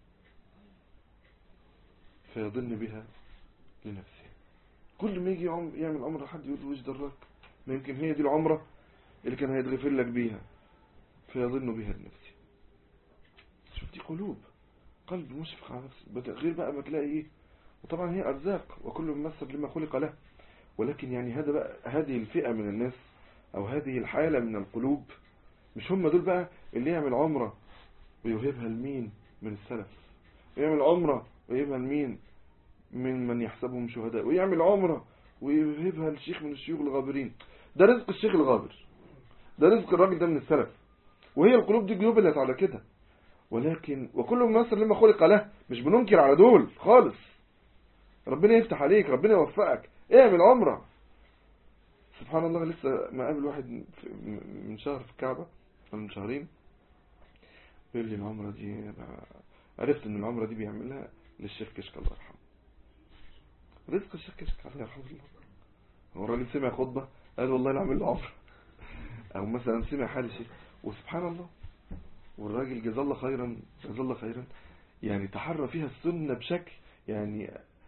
فيظن بها لنفسه. كل ما يجي يعمل عمرة حد يقول له: وش دراك، ما يمكن هي دي العمرة اللي كان هيتغفر لك بيها، فيظن بها لنفسه. شوف دي قلوب، قلب مشفق على نفسه، غير بقى ما تلاقي ايه. وطبعا هي ارزاق وكل ممثل لما خلق له، ولكن يعني هذا بقى هذه الفئة من الناس او هذه الحالة من القلوب مش هم دول بقى اللي يعمل عمرة ويوهبها لمين من السلف، ويعمل عمرة ويوهبها لمين من من يحسبهم شهداء، ويعمل عمرة ويوهبها للشيخ من الشيوخ الغابرين. ده رزق الشيخ الغابر، ده رزق الراجل ده من السلف، وهي القلوب دي جبلت على كده. ولكن وكل ممثل لما خلق له، مش بننكر على دول خالص، ربنا يفتح عليك، ربنا يوفقك، اعمل عمرة. سبحان الله، لسه ما قابل واحد من شهر في الكعبة ولا من شهرين بيقول لي العمرة دي عرفت ان العمرة دي بيعملها للشيخ كشك الله يرحمه. رزق الشيخ كشك الله يرحمه الله. هو الراجل سمع خطبة قال والله انا اعمل له عمرة، او مثلا سمع حال شيء وسبحان الله، والراجل جزاه الله خيرا جزاه الله خيرا يعني تحرى فيها السنة بشكل يعني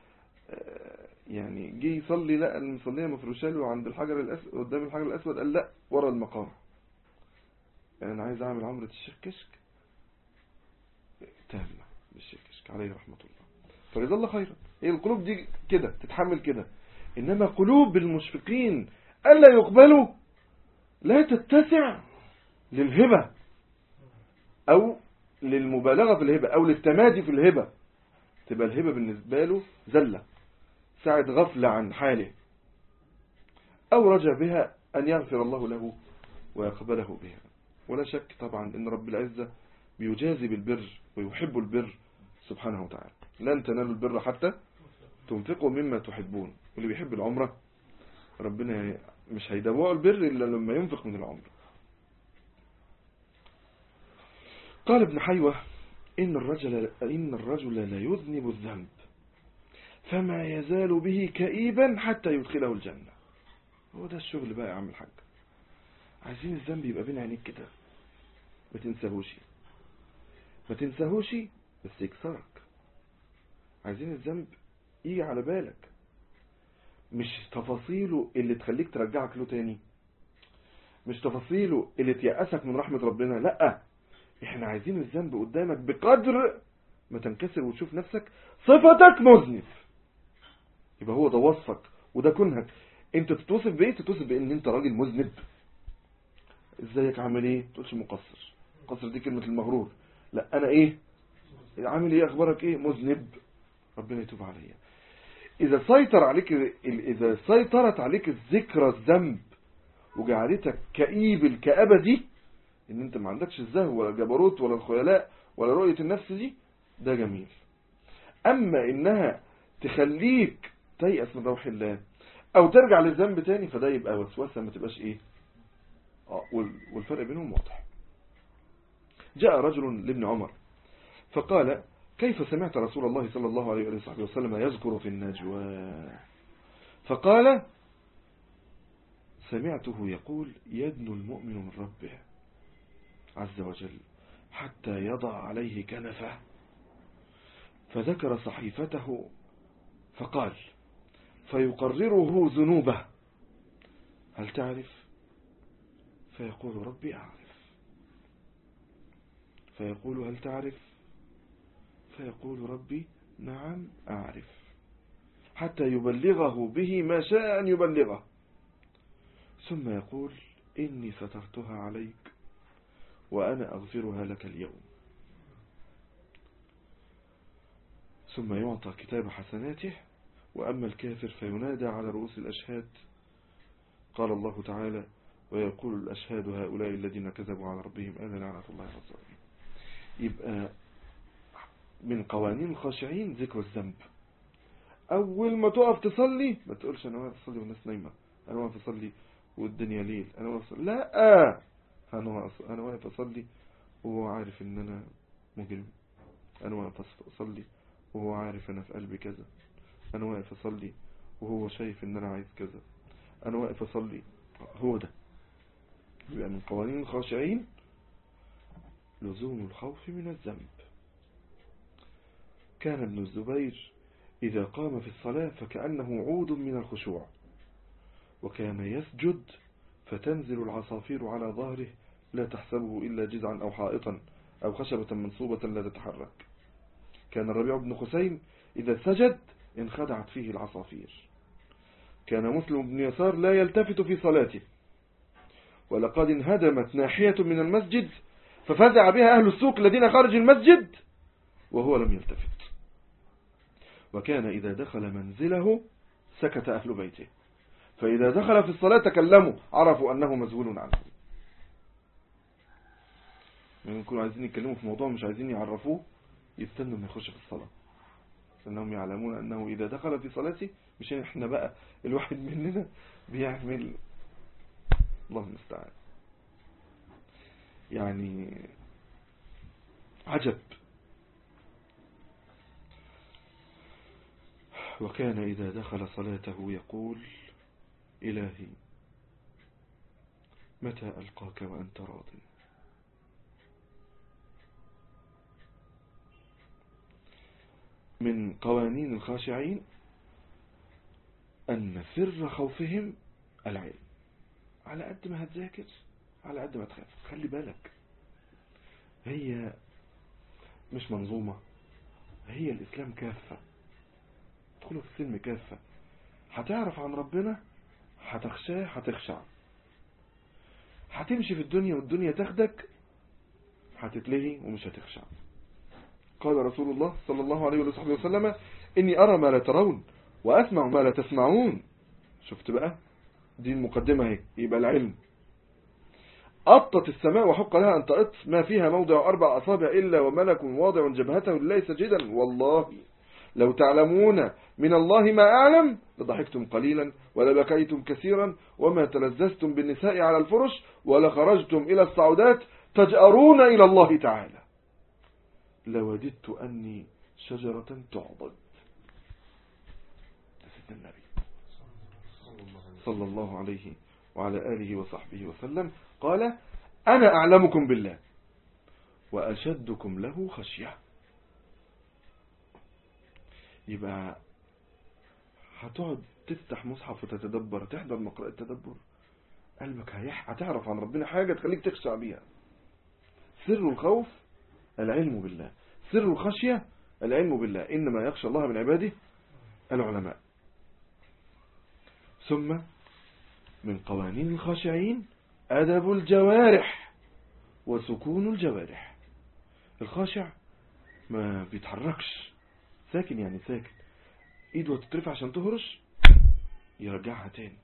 يعني جه يصلي لقى المصلية مفروشة له عند الحجر الأسود، قدام الحجر الأسود، قال لا ورا المقام، يعني أنا عايز أعمل عمرة الشيخ كشك تامة للشيخ كشك عليه رحمة الله. فجزاه الله خيرا. هي القلوب دي كده تتحمل كده، إنما قلوب المشفقين ألا يقبلوا لا تتسع للهبة أو للمبالغة في الهبة أو للتمادي في الهبة، تبقى الهبة بالنسبة له زلة ساعة غفلة عن حاله، أو رجع بها أن يغفر الله له ويقبله بها. ولا شك طبعا أن رب العزة بيجازي بالبر ويحب البر سبحانه وتعالى. لن تنالوا البر حتى تنفقوا مما تحبون، واللي بيحب العمرة ربنا مش هيدوقوا البر إلا لما ينفق من العمرة. قال ابن حيوة: إن الرجل, إن الرجل لا يذنب الذنب فما يزال به كئيبا حتى يدخله الجنة. هو ده الشغل بقى يا عم الحاج، عايزين الذنب يبقى بين عينيك كده، ما تنساهوش ما تنساهوش بس يكسرك. عايزين الذنب يجي على بالك، مش تفاصيله اللي تخليك ترجعك له تاني، مش تفاصيله اللي تيأسك من رحمة ربنا، لا، احنا عايزين الذنب قدامك بقدر ما تنكسر وتشوف نفسك صفتك مذنب، يبقى هو ده وصفك وده كنهك. انت تتوصف بايه؟ تتوصف بان انت راجل مذنب. ازيك عامل ايه؟ تقولش مقصر، مقصر دي كلمة المغرور. لا، انا ايه عامل ايه، اخبارك ايه؟ مذنب، ربنا يتوب عليا. اذا سيطر عليك اذا سيطرت عليك الذكرى الذنب وجعلتك كئيب الكآبة دي، ان انت ما عندكش الزهو ولا الجبروت ولا الخيلاء ولا رؤية النفس دي، ده جميل. اما انها تخليك تيأس من روح الله او ترجع للذنب تاني، فده يبقى وسوسة، ما تبقاش ايه. اه والفرق بينهم واضح. جاء رجل لابن عمر فقال: كيف سمعت رسول الله صلى الله عليه وسلم يذكر في النجوى؟ فقال: سمعته يقول: يدنو المؤمن من ربه عز وجل حتى يضع عليه كنفه، فذكر صحيفته فقال: فيقرره ذنوبه، هل تعرف؟ فيقول: ربي أعرف. فيقول: هل تعرف؟ فيقول: ربي نعم أعرف، حتى يبلغه به ما شاء أن يبلغه، ثم يقول: إني سترتها عليك وأنا أغفرها لك اليوم. ثم يعطى كتاب حسناته. وأما الكافر فينادى على رؤوس الأشهاد. قال الله تعالى: ويقول الأشهاد هؤلاء الذين كذبوا على ربهم ألا لعنة الله على الظالمين. يبقى من قوانين الخاشعين ذكر الذنب. أول ما تقف تصلي ما تقولش أنا واقف أصلي والناس نايمة، أنا واقف أصلي والدنيا ليل، أنا واقف أصلي. لا، أنا واقف أصلي وهو عارف إن أنا مجرم، أنا واقف أصلي وهو عارف أنا في قلبي كذا، أنا واقف أصلي وهو شايف إن أنا عايز كذا، أنا واقف أصلي. هو ده يبقى من قوانين الخاشعين لزوم الخوف من الذنب. كان ابن الزبير إذا قام في الصلاة فكأنه عود من الخشوع، وكان يسجد فتنزل العصافير على ظهره لا تحسبه إلا جذعا أو حائطا أو خشبة منصوبة لا تتحرك. كان الربيع بن خثيم إذا سجد انخدعت فيه العصافير. كان مسلم بن يسار لا يلتفت في صلاته، ولقد انهدمت ناحية من المسجد ففزع بها أهل السوق الذين خارج المسجد وهو لم يلتفت. وكان إذا دخل منزله سكت أهل بيته، فإذا دخل في الصلاة تكلموا عرفوا أنه مذهول عنه. يعني يكونوا عايزين يتكلموا في موضوع مش عايزين يعرفوه، يستنوا ما يخش في الصلاة، لأنهم يعلمون أنه إذا دخل في صلاته، مش إحنا بقى الواحد مننا بيعمل الله المستعان يعني عجب. وكان إذا دخل صلاته يقول: إلهي متى ألقاك وأنت راض؟ من قوانين الخاشعين أن سر خوفهم العلم. على قد ما هتذاكر على قد ما تخاف. خلي بالك، هي مش منظومة، هي الإسلام كافة. تدخلوا في السلم كافة، هتعرف عن ربنا، هتخشاه، هتخشع، هتمشي في الدنيا والدنيا تاخدك، هتتلهي ومش هتخشع. قال رسول الله صلى الله عليه وسلم: إني أرى ما لا ترون وأسمع ما لا تسمعون. شفت بقى، دي المقدمة اهي. يبقى العلم. أطت السماء وحق لها أن تأط ما فيها موضع أربع أصابع إلا وملك واضع جبهته لله سجدا، والله لو تعلمون من الله ما أعلم لضحكتم قليلا ولبكيتم كثيرا وما تلذذتم بالنساء على الفرش ولخرجتم إلى الصعودات تجأرون إلى الله تعالى لوددت أني شجرة تعضد. سيدنا النبي صلى الله عليه وعلى آله وصحبه وسلم قال: أنا أعلمكم بالله وأشدكم له خشية. يبقى هتقعد تفتح مصحف وتتدبر، تحضر مقرأة التدبر، قلبك هيح، هتعرف عن ربنا حاجة تخليك تخشع بيها. سر الخوف العلم بالله، سر الخشية العلم بالله. إنما يخشى الله من عباده العلماء. ثم من قوانين الخاشعين أدب الجوارح وسكون الجوارح. الخاشع ما بيتحركش، ساكن يعني ساكن، ايده هتترفع عشان تهرش يرجعها تاني،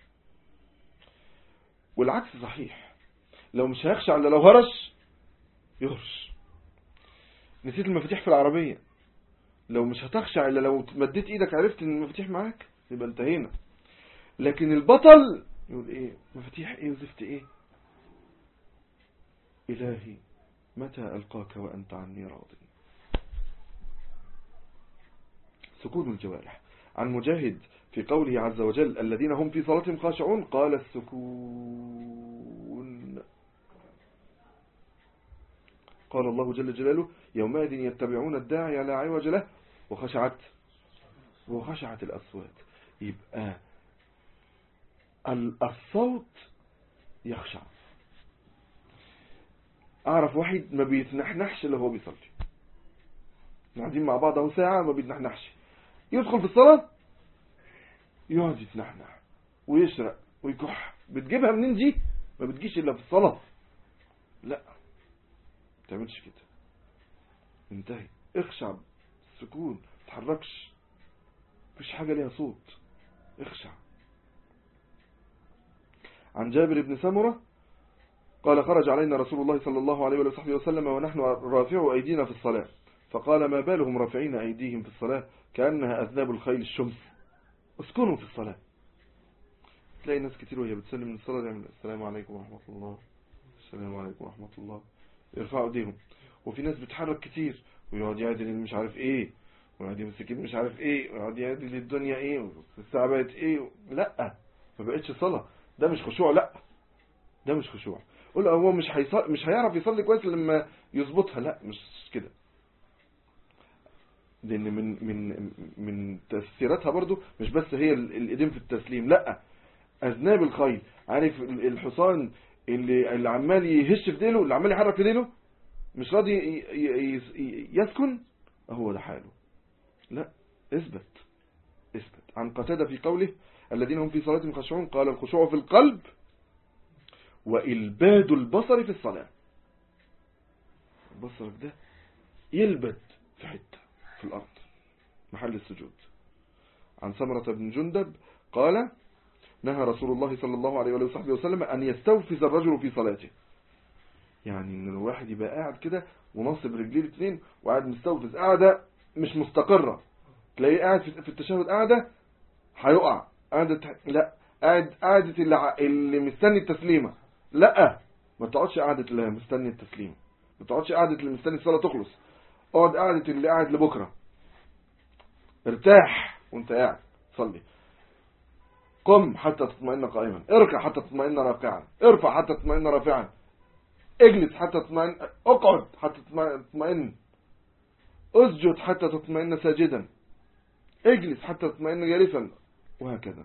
والعكس صحيح، لو مش هيخشع الا لو هرش يهرش. نسيت المفاتيح في العربية، لو مش هتخشع الا لو مديت ايدك عرفت ان المفاتيح معاك يبقى انتهينا. لكن البطل يقول ايه مفاتيح ايه وزفت ايه، الهي متى القاك وانت عني راض. سكون الجوارح. عن مجاهد في قوله عز وجل الذين هم في صلاتهم خاشعون قال السكون. قال الله جل جلاله يومئذ يتبعون الداعي لا عوج له وخشعت وخشعت الأصوات. يبقى الصوت يخشع. أعرف واحد ما بيتنحنحش اللي هو بيصلي، قاعدين مع بعض اهو ساعة ما بيتنحنحش، يدخل في الصلاة يقعد يتنحنح ويشرق ويكح. بتجيبها منين دي؟ ما بتجيش إلا في الصلاة. لا ما تعملش كده، انتهي، اخشع، سكون، ما تتحركش، مفيش حاجة ليها صوت، اخشع. عن جابر بن سمرة قال خرج علينا رسول الله صلى الله عليه وصحبه وسلم ونحن رافعوا أيدينا في الصلاة، فقال ما بالهم رافعين أيديهم في الصلاة كأنها أذناب الخيل الشمس، اسكنوا في الصلاة. تلاقي ناس كتير وهي بتسلم من الصلاة يعمل السلام عليكم ورحمة الله، السلام عليكم ورحمة الله، يرفعوا ايديهم. وفي ناس بتحرك كتير ويقعد يعدل مش عارف ايه، ويقعد يمسك مش عارف ايه، ويقعد يعدل الدنيا ايه، والساعة بقت ايه. لا ما بقتش صلاة، ده مش خشوع، لا ده مش خشوع. قول هو مش هيصل... مش هيعرف يصلي كويس لما يظبطها، لا مش كده. لان من من من تفسيراتها برضو مش بس هي الايدين في التسليم، لا اذناب الخيل. عارف الحصان اللي اللي عمال يهش في ديله، اللي عمال يحرك في ديله مش راضي يسكن، هو ده حاله. لا اثبت اثبت. عن قتادة في قوله الذين هم في صلاتهم خاشعون قال الخشوع في القلب وإلباد البصر في الصلاة. بصرك ده يلبد في حتة في الأرض محل السجود. عن سمرة بن جندب قال نهى رسول الله صلى الله عليه وصحبه وسلم أن يستوفز الرجل في صلاته. يعني ان الواحد يبقى قاعد كده ونصب رجليه الاثنين وقاعد مستوفز، قاعدة مش مستقرة، تلاقيه قاعد في التشهد قاعدة هيقع، قاعدة لا قاعد قاعدة اللي, اللي مستني التسليمة. لا ما تقعدش قاعدة اللي مستني التسليمة، ما تقعدش قاعدة اللي مستني الصلاة تخلص، اقعد قاعدة اللي قاعد لبكرة. ارتاح وانت قاعد صلي. قم حتى تطمئن قائما، اركع حتى تطمئن راكعا، ارفع حتى تطمئن رافعا، اجلس حتى تطمئن، اقعد حتى تطمئن، اسجد حتى تطمئن ساجدا، اجلس حتى تطمئن جالسا، وهكذا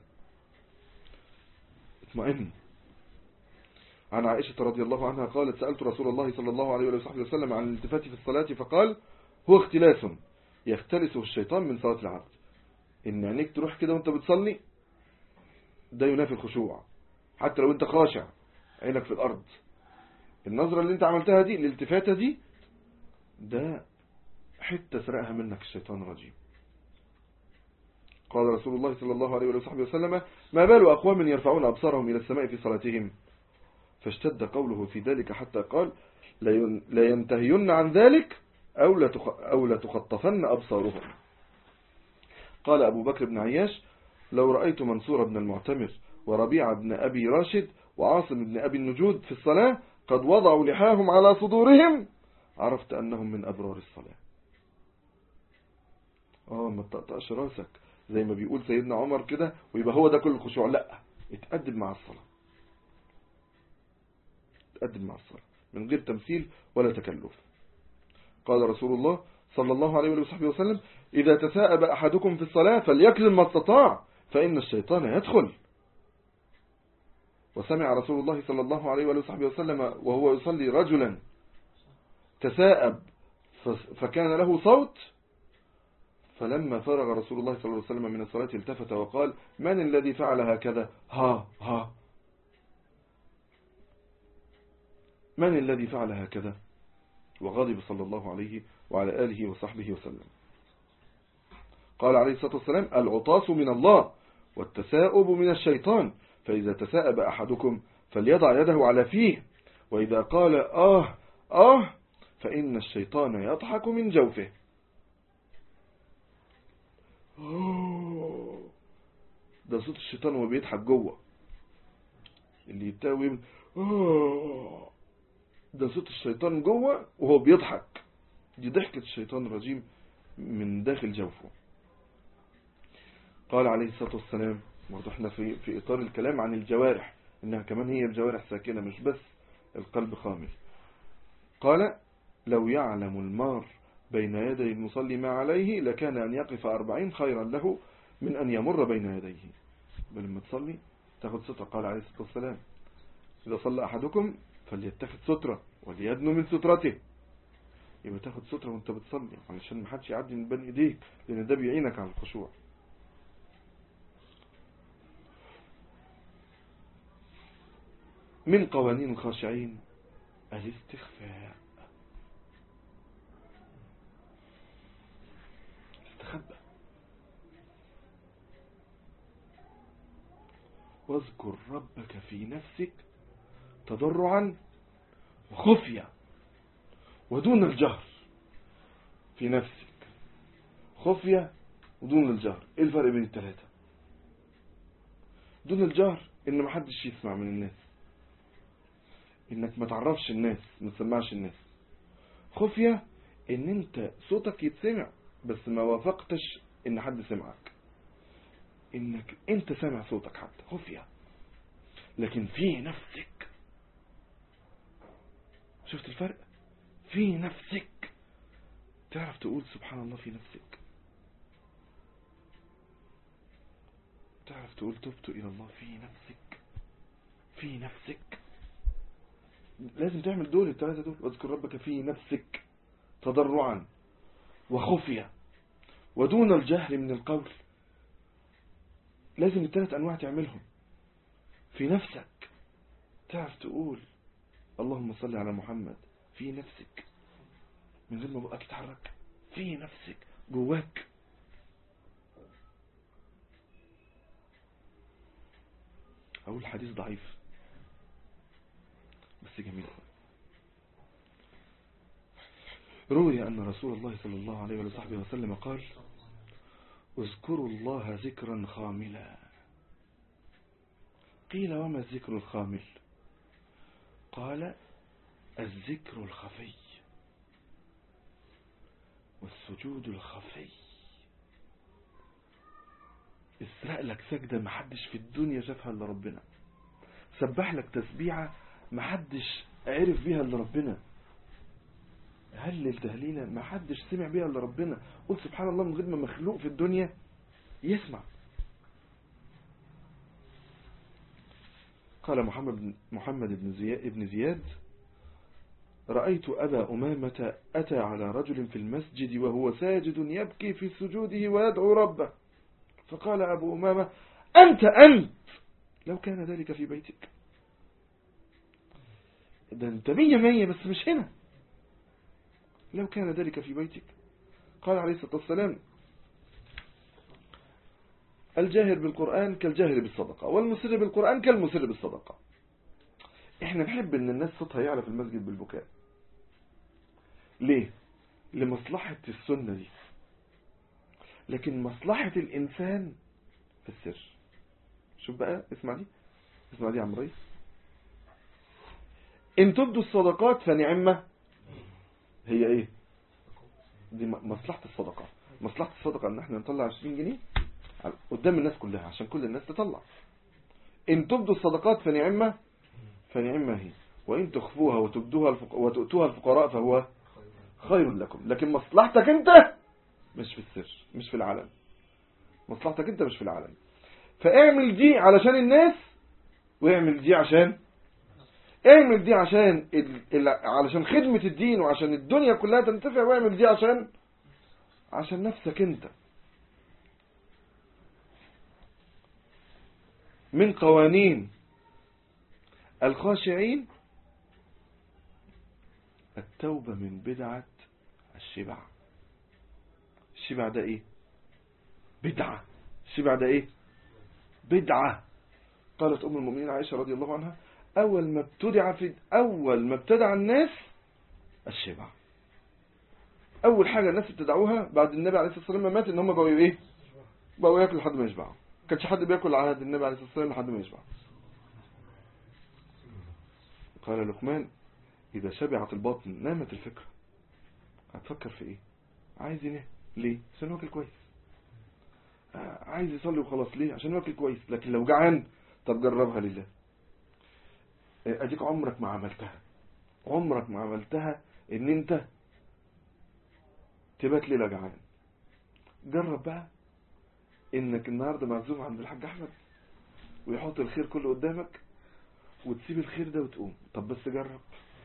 اطمئن. عن عائشة رضي الله عنها قالت سألت رسول الله صلى الله عليه وسلم عن الالتفات في الصلاة فقال هو اختلاس يختلسه الشيطان من صلاة العبد. ان عينيك تروح كده وانت بتصلي ده ينافي الخشوع، حتى لو انت خاشع عينك في الارض، النظرة اللي انت عملتها دي الالتفاتة دي ده حتى سرقها منك الشيطان الرجيم. قال رسول الله صلى الله عليه وسلم ما بال أقوام يرفعون أبصارهم إلى السماء في صلاتهم، فاشتد قوله في ذلك حتى قال لا ينتهين عن ذلك أو لا تخطفن أبصارهم. قال أبو بكر بن عياش لو رأيت منصور بن المعتمر وربيع بن أبي راشد وعاصم بن أبي النجود في الصلاة قد وضعوا لحاهم على صدورهم عرفت أنهم من أبرار الصلاة. اه ما تطقطقش راسك زي ما بيقول سيدنا عمر كده ويبقى هو ده كل الخشوع، لا اتقدم مع الصلاة، اتقدم مع الصلاة من غير تمثيل ولا تكلف. قال رسول الله صلى الله عليه وسلم إذا تثاءب أحدكم في الصلاة فليكلم ما استطاع فإن الشيطان يدخل. وسمع رسول الله صلى الله عليه وسلم وهو يصلي رجلا تثاءب فكان له صوت، فلما فرغ رسول الله صلى الله عليه وسلم من الصلاة التفت وقال من الذي فعل هكذا؟ ها ها من الذي فعل هكذا؟ وغضب صلى الله عليه وعلى آله وصحبه وسلم. قال عليه الصلاة والسلام: العطاس من الله والتساؤب من الشيطان، فإذا تساءب أحدكم فليضع يده على فيه، وإذا قال آه آه فإن الشيطان يضحك من جوفه. ده صوت الشيطان وهو بيضحك جوه، اللي يتاوي ده صوت الشيطان جوه وهو بيضحك، دي ضحكة الشيطان الرجيم من داخل جوفه. قال عليه الصلاة والسلام، برضو احنا في, في إطار الكلام عن الجوارح، إنها كمان هي الجوارح ساكنة مش بس القلب خامل. قال: لو يعلم المار بين يدي المصلي ما عليه لكان أن يقف أربعين خيرا له من أن يمر بين يديه. لما تصلي تاخد سترة. قال عليه الصلاة والسلام: إذا صلى أحدكم فليتخذ سترة وليدنو من سترته. يبقى تاخد سترة وانت بتصلي علشان ما حدش يعدي من بين ايديك، لأن ده بيعينك على الخشوع. من قوانين الخاشعين الاستخفاء. استخبى. واذكر ربك في نفسك تضرعا وخفيا ودون الجهر. في نفسك خفية ودون الجهر. ايه الفرق بين الثلاثة؟ دون الجهر ان محدش يسمع من الناس، انك ما تعرفش الناس، ما تسمعش الناس. خفية ان انت صوتك يتسمع بس ما وافقتش ان حد سمعك، انك انت سامع صوتك حتى خفية. لكن في نفسك، شفت الفرق؟ في نفسك تعرف تقول سبحان الله في نفسك، تعرف تقول تبت إلى الله في نفسك. في نفسك لازم تعمل دول الثلاثة دول. واذكر ربك في نفسك تضرعا وخفيا ودون الجهر من القول. لازم الثلاث أنواع تعملهم. في نفسك تعرف تقول اللهم صل على محمد في نفسك من غير ما بقى تتحرك. في نفسك جواك. أقول حديث ضعيف بس جميل. روي أن رسول الله صلى الله عليه وصحبه وسلم قال: اذكروا الله ذكرا خاملا. قيل: وما الذكر الخامل؟ قال: الذكر الخفي والسجود الخفي. اسرق لك سجدة محدش في الدنيا شافها الا ربنا، سبح لك تسبيحة محدش عرف بيها الا ربنا، هلل تهليلة محدش سمع بيها الا ربنا، قل سبحان الله من غير ما مخلوق في الدنيا يسمع. قال محمد محمد بن زياد, بن زياد رأيت أبا أمامة أتى على رجل في المسجد وهو ساجد يبكي في سجوده ويدعو ربه، فقال أبو أمامة: أنت أنت لو كان ذلك في بيتك. ده انت مية مية بس مش هنا، لو كان ذلك في بيتك. قال عليه الصلاة والسلام: الجاهر بالقرآن كالجاهر بالصدقة والمسر بالقرآن كالمسر بالصدقة. احنا نحب ان الناس صوتها يعلى في المسجد بالبكاء. ليه؟ لمصلحة السنة دي، لكن مصلحة الإنسان في السر. شوف بقى، اسمع دي، اسمع دي يا عم ريس. إن تبدوا الصدقات فنعمة. هي إيه؟ دي مصلحة الصدقة. مصلحة الصدقة إن احنا نطلع عشرين جنيه قدام الناس كلها عشان كل الناس تطلع. إن تبدوا الصدقات فنعمة، فنعمة هي، وإن تخفوها وتبدوها الفق... وتؤتوها الفقراء فهو خير لكم. لكن مصلحتك أنت مش في السر، مش في العلن. مصلحتك أنت مش في العلن. فاعمل دي علشان الناس، واعمل دي عشان اعمل دي عشان ال... ال... علشان خدمة الدين وعشان الدنيا كلها تنتفع، واعمل دي عشان عشان نفسك أنت. من قوانين الخاشعين التوبة من بدعة الشبع. الشبع ده ايه؟ بدعة. الشبع ده ايه؟ بدعة. قالت ام المؤمنين عائشة رضي الله عنها اول ما ابتدع في اول ما ابتدع الناس الشبع. اول حاجة الناس ابتدعوها بعد النبي عليه الصلاة والسلام ما مات ان هم بقوا ايه؟ بقوا ياكلوا لحد ما يشبعوا. كانش حد بياكل على عهد النبي عليه الصلاة والسلام لحد ما يشبع. قال لقمان اذا شبعت البطن نامت الفكرة. هتفكر في ايه؟ عايز ينام ليه؟ عشان واكل كويس. عايز يصلي وخلاص ليه؟ عشان واكل كويس. لكن لو جعان طب جربها لله. اديك عمرك ما عملتها، عمرك ما عملتها ان انت تبات ليلة جعان. جرب بقى انك النهاردة معزوم عند الحاج احمد ويحط الخير كله قدامك وتسيب الخير ده وتقوم. طب بس جرب،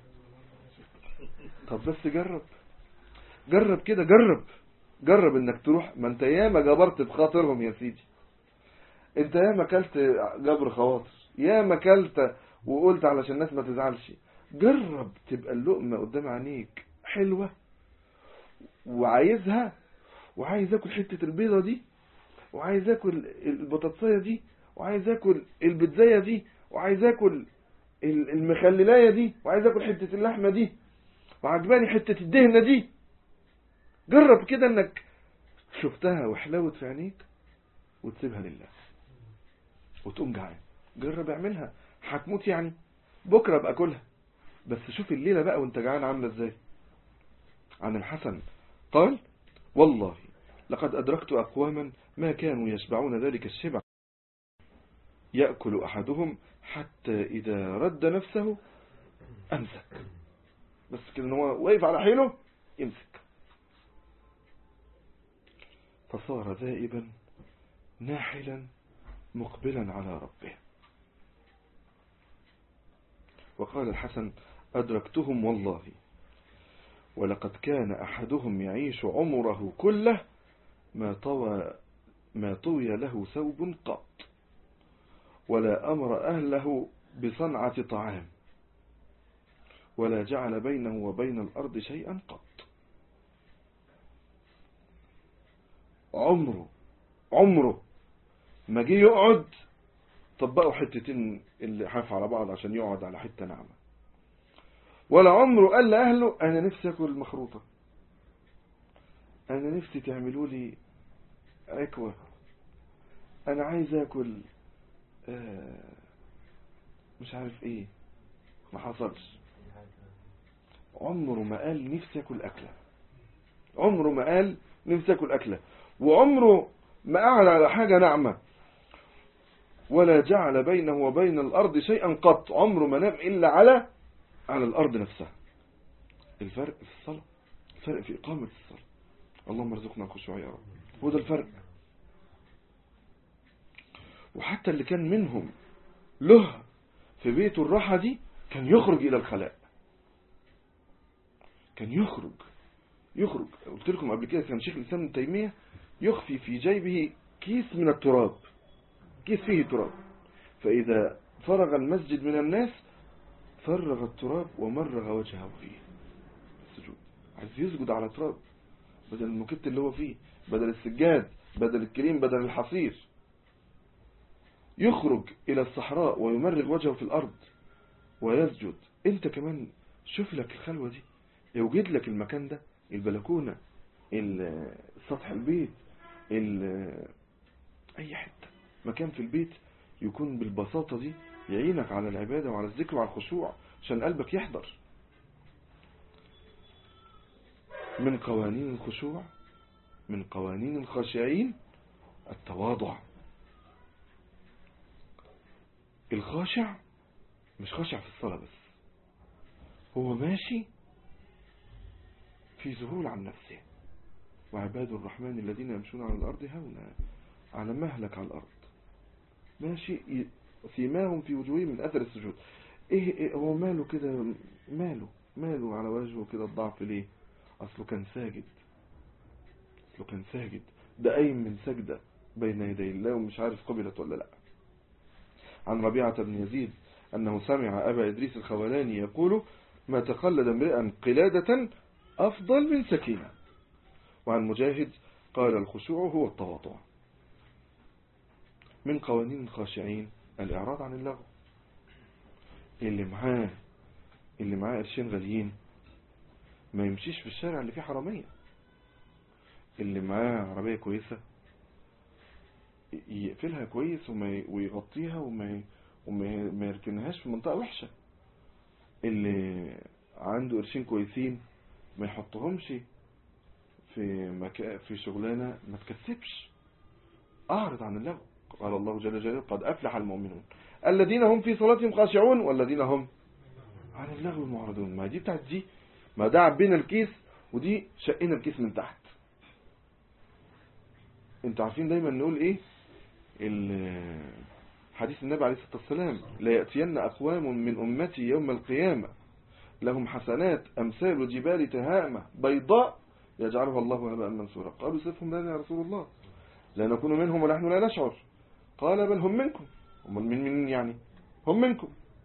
طب بس جرب جرب كده، جرب جرب انك تروح. ما انت ياما جبرت بخاطرهم يا سيدي، انت ياما كلت جبر خواطر، ياما كلت وقلت علشان الناس ما تزعلش. جرب تبقى اللقمة قدام عينيك حلوة وعايزها، وعايز اكل حتة البيضة دي، وعايز اكل البطاطسية دي، وعايز اكل البيتزاية دي، وعايز اكل المخللاية دي، وعايز اكل حتة اللحمة دي، وعجباني حتة الدهنة دي. جرب كده انك شفتها وحلاوت في عينيك وتسيبها لله وتقوم جعان. جرب اعملها. هتموت يعني بكرة بقى كلها، بس شوف الليلة بقى وانت جعان عاملة ازاي. عن الحسن قال والله لقد أدركت أقواما ما كانوا يشبعون ذلك الشبع يأكل أحدهم حتى إذا رد نفسه أمسك. بس كده ان هو واقف على حيله يمسك. فصار ذائبا ناحلا مقبلا على ربه. وقال الحسن أدركتهم والله ولقد كان أحدهم يعيش عمره كله ما طوى ما طوي له ثوب قط ولا أمر أهله بصنعة طعام ولا جعل بينه وبين الأرض شيئا قط. عمره عمره ما جه يقعد طبقوا حتتين اللي حاف على بعض عشان يقعد على حتة ناعمة، ولا عمره قال لأهله أنا نفسي أكل مخروطة، أنا نفسي تعملوا لي عكوة، أنا عايز أكل آه مش عارف إيه. ما حصلش. عمره ما قال نفسي أكل أكلة، عمره ما قال نفسي أكل أكلة، وعمره ما قعد على حاجة ناعمة، ولا جعل بينه وبين الأرض شيئا قط. عمره ما نام إلا على على الأرض نفسها. الفرق في الصلاة، الفرق في إقامة الصلاة. اللهم ارزقنا الخشوع يا رب. هو ده الفرق. وحتى اللي كان منهم له في بيته الراحة دي كان يخرج إلى الخلاء، كان يخرج يخرج قلت لكم قبل كده كان شيخ الإسلام ابن تيمية يخفي في جيبه كيس من التراب، كيس فيه تراب، فإذا فرغ المسجد من الناس فرغ التراب ومرغ وجهه فيه السجود. عايز يسجد على تراب بدل المكت اللي هو فيه، بدل السجاد، بدل الكريم، بدل الحصير. يخرج إلى الصحراء ويمرغ وجهه في الأرض ويسجد. انت كمان شوف لك الخلوة دي، يوجد لك المكان ده، البلكونة، سطح البيت، اي حتة، مكان في البيت يكون بالبساطة دي يعينك على العبادة وعلى الذكر وعلى الخشوع عشان قلبك يحضر. من قوانين الخشوع، من قوانين الخاشعين التواضع. الخاشع مش خاشع في الصلاة بس، هو ماشي في ذهول عن نفسه. وعباد الرحمن الذين يمشون على الأرض هونا، على مهلك على الأرض، ماشي سيماهم في وجوههم من أثر السجود. إيه, إيه هو ماله كده، ماله ماله على وجهه كده الضعف ليه؟ أصله كان ساجد، أصله كان ساجد، ده قايم من سجدة بين يدي الله ومش عارف قبلت ولا لا. عن ربيعة بن يزيد أنه سمع أبا إدريس الخولاني يقول ما تقلد امرئا قلادة أفضل من سكينة. وعن مجاهد قال الخشوع هو التواضع. من قوانين الخاشعين الإعراض عن اللغو. اللي معاه اللي معاه قرشين غاليين ما يمشيش في الشارع اللي فيه حرامية. اللي معاه عربية كويسة يقفلها كويس ويغطيها وما وما يركنهاش في منطقة وحشة. اللي عنده قرشين كويسين ما يحطهمش في مكان في شغلانة ما تكسبش. أعرض عن اللغو. قال الله جل جلاله قد أفلح المؤمنون الذين هم في صلاتهم خاشعون والذين هم عن اللغو معرضون. ما دي بتاعت دي، ما ده عبينا الكيس ودي شقنا الكيس من تحت. انتوا عارفين دايما نقول ايه؟ حديث النبي عليه الصلاة والسلام لا يأتين أقوام من أمتي يوم القيامة لهم حسنات أمثال جبال تهامة بيضاء يجعلها الله هباء منثورا. قالوا صفهم لنا يا رسول الله لا نكون منهم ونحن لا نشعر. قال بل هم منكم. هم من من يعني هم منكم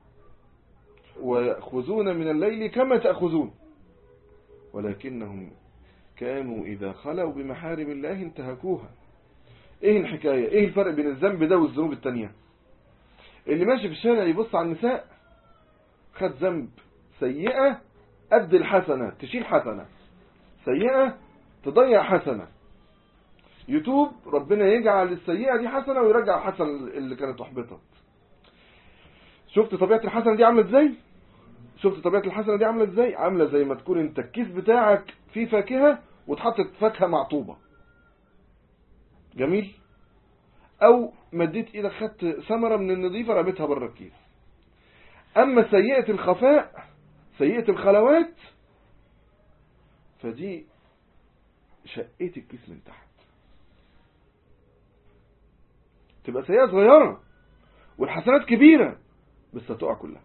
ويأخذون من الليل كما تأخذون ولكنهم كانوا إذا خلوا بمحارم الله انتهكوها. ايه الحكاية؟ ايه الفرق بين الذنب ده والذنوب التانية؟ اللي ماشي في الشارع يبص على النساء خد ذنب سيئة قد الحسنة تشيل حسنة، سيئة تضيع حسنة، يتوب ربنا يجعل السيئة دي حسنة ويرجع الحسنة اللي كانت احبطت. شفت طبيعة الحسنة دي عاملة ازاي؟ شفت طبيعة الحسنة دي عاملة ازاي؟ عاملة زي ما تكون انت الكيس بتاعك فيه فاكهة وتحطت فاكهة معطوبة. جميل؟ او مديت ايدك خدت ثمرة من النظيفة رميتها بره الكيس. اما سيئة الخفاء سيئة الخلوات فدي شقيت الكيس من تحت. تبقى سيئة صغيرة والحسنات كبيرة بس هتقع كلها.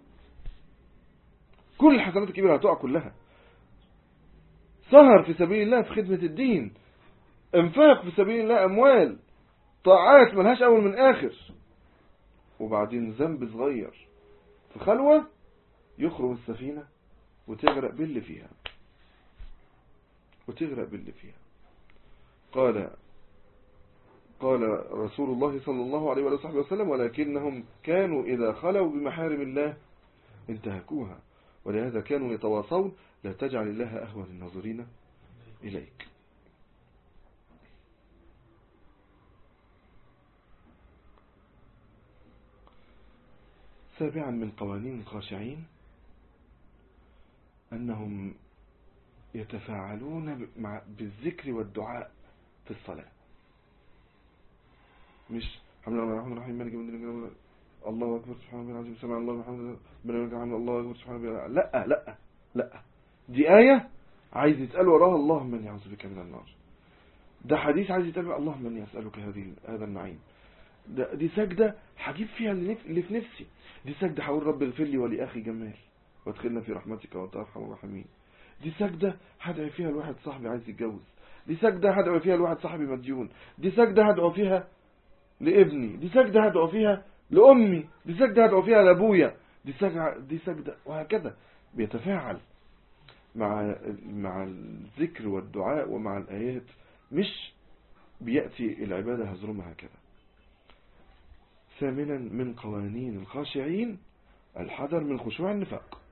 كل الحسنات الكبيرة هتقع كلها. سهر في سبيل الله في خدمة الدين، انفاق في سبيل الله اموال، طاعات ملهاش اول من اخر، وبعدين ذنب صغير في خلوة يخرج السفينة وتغرق باللي فيها وتغرق باللي فيها. قال قال رسول الله صلى الله عليه وآله وسلم ولكنهم كانوا إذا خلوا بمحارم الله انتهكوها ولهذا كانوا يتواصون لا تجعل الله أهون الناظرين إليك. سابعا من قوانين الخاشعين أنهم يتفاعلون بالذكر والدعاء في الصلاة. مش الحمد لله الرحمن الرحيم مالك يوم الدين الله أكبر سبحان الله العظيم سمع الله الحمد لله الله أكبر سبحان الله. لا لا لا دي آية عايز يتقال وراها اللهم من يعوذ بك من النار. ده حديث عايز يتقال اللهم من يسألك هذه هذا النعيم. ده دي سجدة هجيب فيها اللي في نفسي. دي سجدة هقول رب اغفر لي ولأخي جمال وادخلنا في رحمتك وانت ارحم الراحمين. دي سجدة هدعي فيها الواحد صاحبي عايز يتجوز. دي سجدة هدعي فيها الواحد صاحبي مديون. دي سجدة هدعي فيها لابني. دي سجدة هدعي فيها لأمي. دي سجدة هدعي فيها لأبويا. دي سجدة دي سجدة وهكذا. بيتفاعل مع مع الذكر والدعاء ومع الآيات، مش بيأتي العبادة هزرمها هكذا. ثامنا من قوانين الخاشعين الحذر من خشوع النفاق.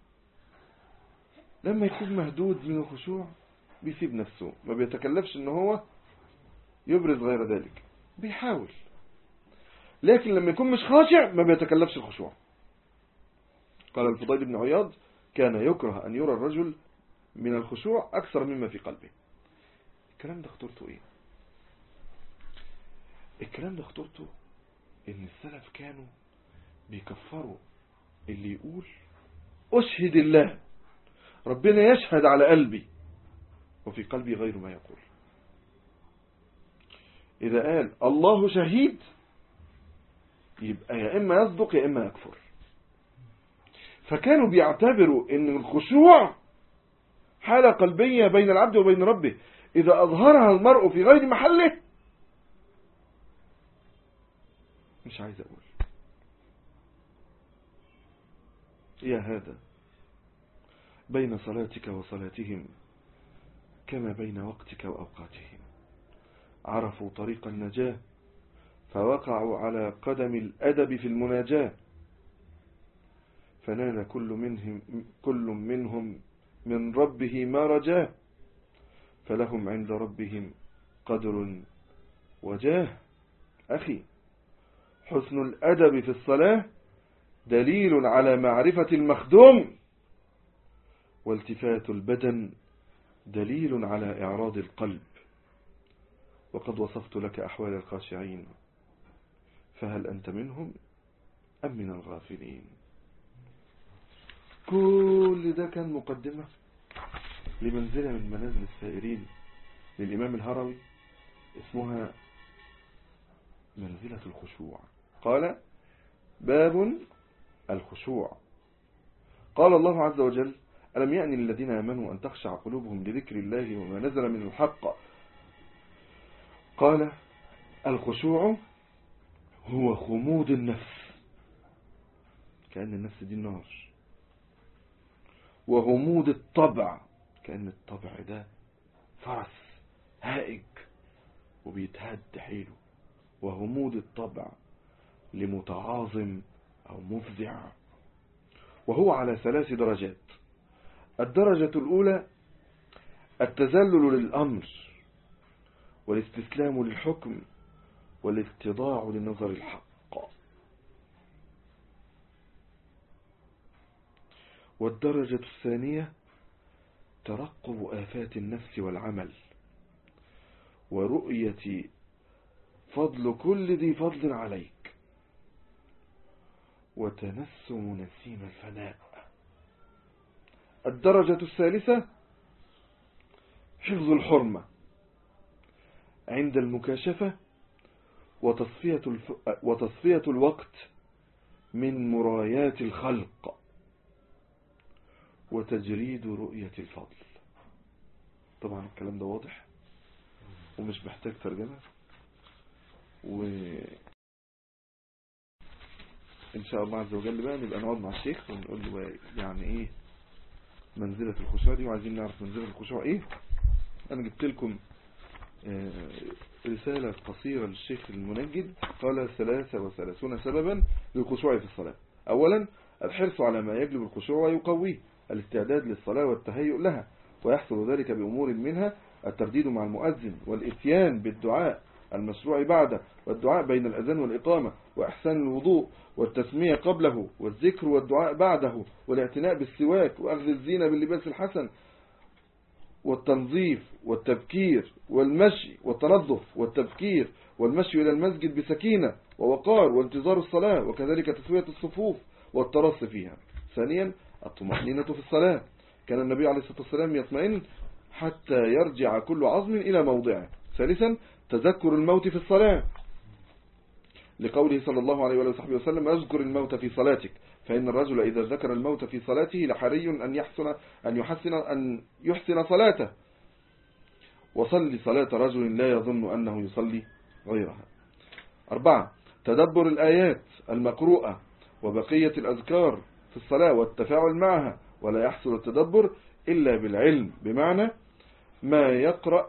لما يكون مهدود من الخشوع بيسيب نفسه، ما بيتكلفش ان هو يبرز غير ذلك، بيحاول. لكن لما يكون مش خاشع ما بيتكلفش الخشوع. قال الفضيل بن عياض كان يكره أن يرى الرجل من الخشوع أكثر مما في قلبه. الكلام ده خطورته إيه؟ الكلام ده خطورته إن السلف كانوا بيكفروا اللي يقول أشهد الله ربنا يشهد على قلبي وفي قلبي غير ما يقول. إذا قال الله شهيد يبقى يا إما يصدق يا إما يكفر. فكانوا بيعتبروا ان الخشوع حالة قلبية بين العبد وبين ربه، اذا اظهرها المرء في غير محله مش عايز اقول يا هذا بين صلاتك وصلاتهم كما بين وقتك وأوقاتهم. عرفوا طريق النجاة فوقعوا على قدم الأدب في المناجاة، فنال كل منهم, كل منهم من ربه ما رجاه، فلهم عند ربهم قدر وجاه. أخي، حسن الأدب في الصلاة دليل على معرفة المخدوم، والتفات البدن دليل على إعراض القلب. وقد وصفت لك أحوال الخاشعين، فهل أنت منهم أم من الغافلين؟ كل ده كان مقدمة لمنزلة من منازل السائرين للإمام الهروي اسمها منزلة الخشوع. قال: باب الخشوع. قال الله عز وجل: ألم يأن للذين آمنوا أن تخشع قلوبهم لذكر الله وما نزل من الحق. قال: الخشوع هو خمود النفس، كأن النفس دي النار، وغمود الطبع، كأن الطبع ده فرس هائج وبيتهد حيله، وغمود الطبع لمتعاظم أو مفزع. وهو على ثلاث درجات. الدرجة الأولى التذلل للأمر والاستسلام للحكم والاتضاع لنظر الحق. والدرجة الثانية ترقب آفات النفس والعمل ورؤية فضل كل ذي فضل عليك وتنسم نسيم الفناء. الدرجة الثالثة حفظ الحرمة عند المكاشفة وتصفية, الف... وتصفية الوقت من مرايات الخلق وتجريد رؤية الفضل. طبعا الكلام ده واضح ومش محتاج ترجمة، وإن شاء الله عز وجل بقى نبقى نقعد مع الشيخ ونقول له يعني ايه منزلة الخشوع دي، وعايزين نعرف منزلة الخشوع ايه. انا جبت لكم رسالة قصيرة للشيخ المنجد، قال ثلاثة وثلاثون سببا للخشوع في الصلاة. اولا الحرص على ما يجلب الخشوع ويقويه، الاستعداد للصلاة والتهيؤ لها، ويحصل ذلك بأمور منها الترديد مع المؤذن والإتيان بالدعاء المشروع بعده، والدعاء بين الأذان والإقامة، وإحسان الوضوء والتسمية قبله، والذكر والدعاء بعده، والاعتناء بالسواك، وأخذ الزينة باللباس الحسن، والتنظيف والتبكير والمشي والتنظف والتبكير والمشي إلى المسجد بسكينة ووقار وانتظار الصلاة، وكذلك تسوية الصفوف والترص فيها. ثانيا الطمأنينة في الصلاة، كان النبي عليه الصلاة والسلام يطمئن حتى يرجع كل عظم إلى موضعه. ثالثا تذكر الموت في الصلاة، لقوله صلى الله عليه وصحبه وسلم: اذكر الموت في صلاتك، فإن الرجل إذا ذكر الموت في صلاته لحري أن يحسن أن يحسن أن يحسن صلاته، وصلي صلاة رجل لا يظن أنه يصلي غيرها. أربعة تدبر الآيات المقروءة وبقية الأذكار في الصلاة والتفاعل معها، ولا يحصل التدبر إلا بالعلم، بمعنى ما يقرأ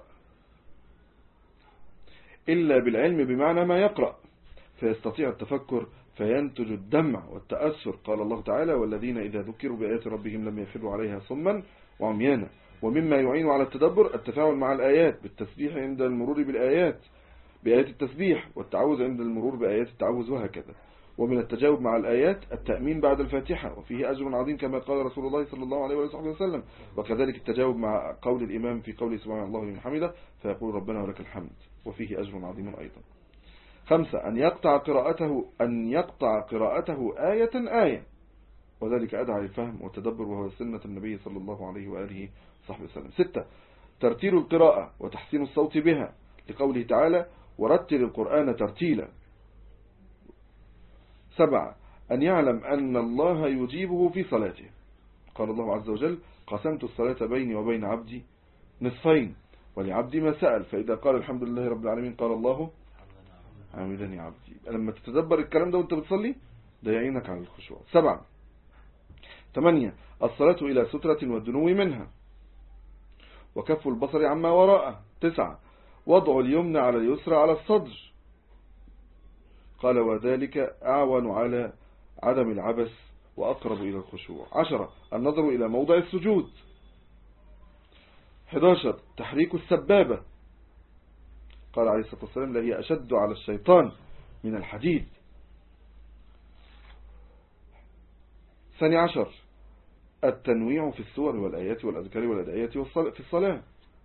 إلا بالعلم بمعنى ما يقرأ فيستطيع التفكر فينتج الدمع والتأثر. قال الله تعالى: والذين إذا ذكروا بآيات ربهم لم يخروا عليها صما وعميانا. ومما يعين على التدبر التفاعل مع الآيات بالتسبيح عند المرور بالآيات بآيات التسبيح، والتعوذ عند المرور بآيات التعوذ، وهكذا. ومن التجاوب مع الآيات التأمين بعد الفاتحة، وفيه أجر عظيم كما قال رسول الله صلى الله عليه وسلم. وكذلك التجاوب مع قول الإمام في قوله سبحان الله لمن حمده فيقول ربنا ولك الحمد، وفيه أجر عظيم أيضا. خمسة أن يقطع قراءته أن يقطع قراءته آية آية، وذلك أدعى للفهم والتدبر، وهو سنة النبي صلى الله عليه وآله وصحبه وسلم. ستة ترتيل القراءة وتحسين الصوت بها، لقوله تعالى: ورتل القرآن ترتيلا. سبعة أن يعلم أن الله يجيبه في صلاته، قال الله عز وجل: قسمت الصلاة بيني وبين عبدي نصفين ولعبدي ما سأل، فإذا قال الحمد لله رب العالمين قال الله عامدني عبدي. لما تتدبر الكلام ده وانت بتصلي ده يعينك على الخشوع. سبعة ثمانية الصلاة إلى سترة والدنو منها، وكف البصر عما وراءه. تسعة وضع اليمنى على اليسرى على الصدر، قال وذلك أعون على عدم العبث وأقرب إلى الخشوع. عشرة النظر إلى موضع السجود. حداشر تحريك السبابة، قال عليه الصلاة والسلام لا هي أشد على الشيطان من الحديد. ثاني عشر التنويع في السور والآيات والأذكار والأدعية في الصلاة.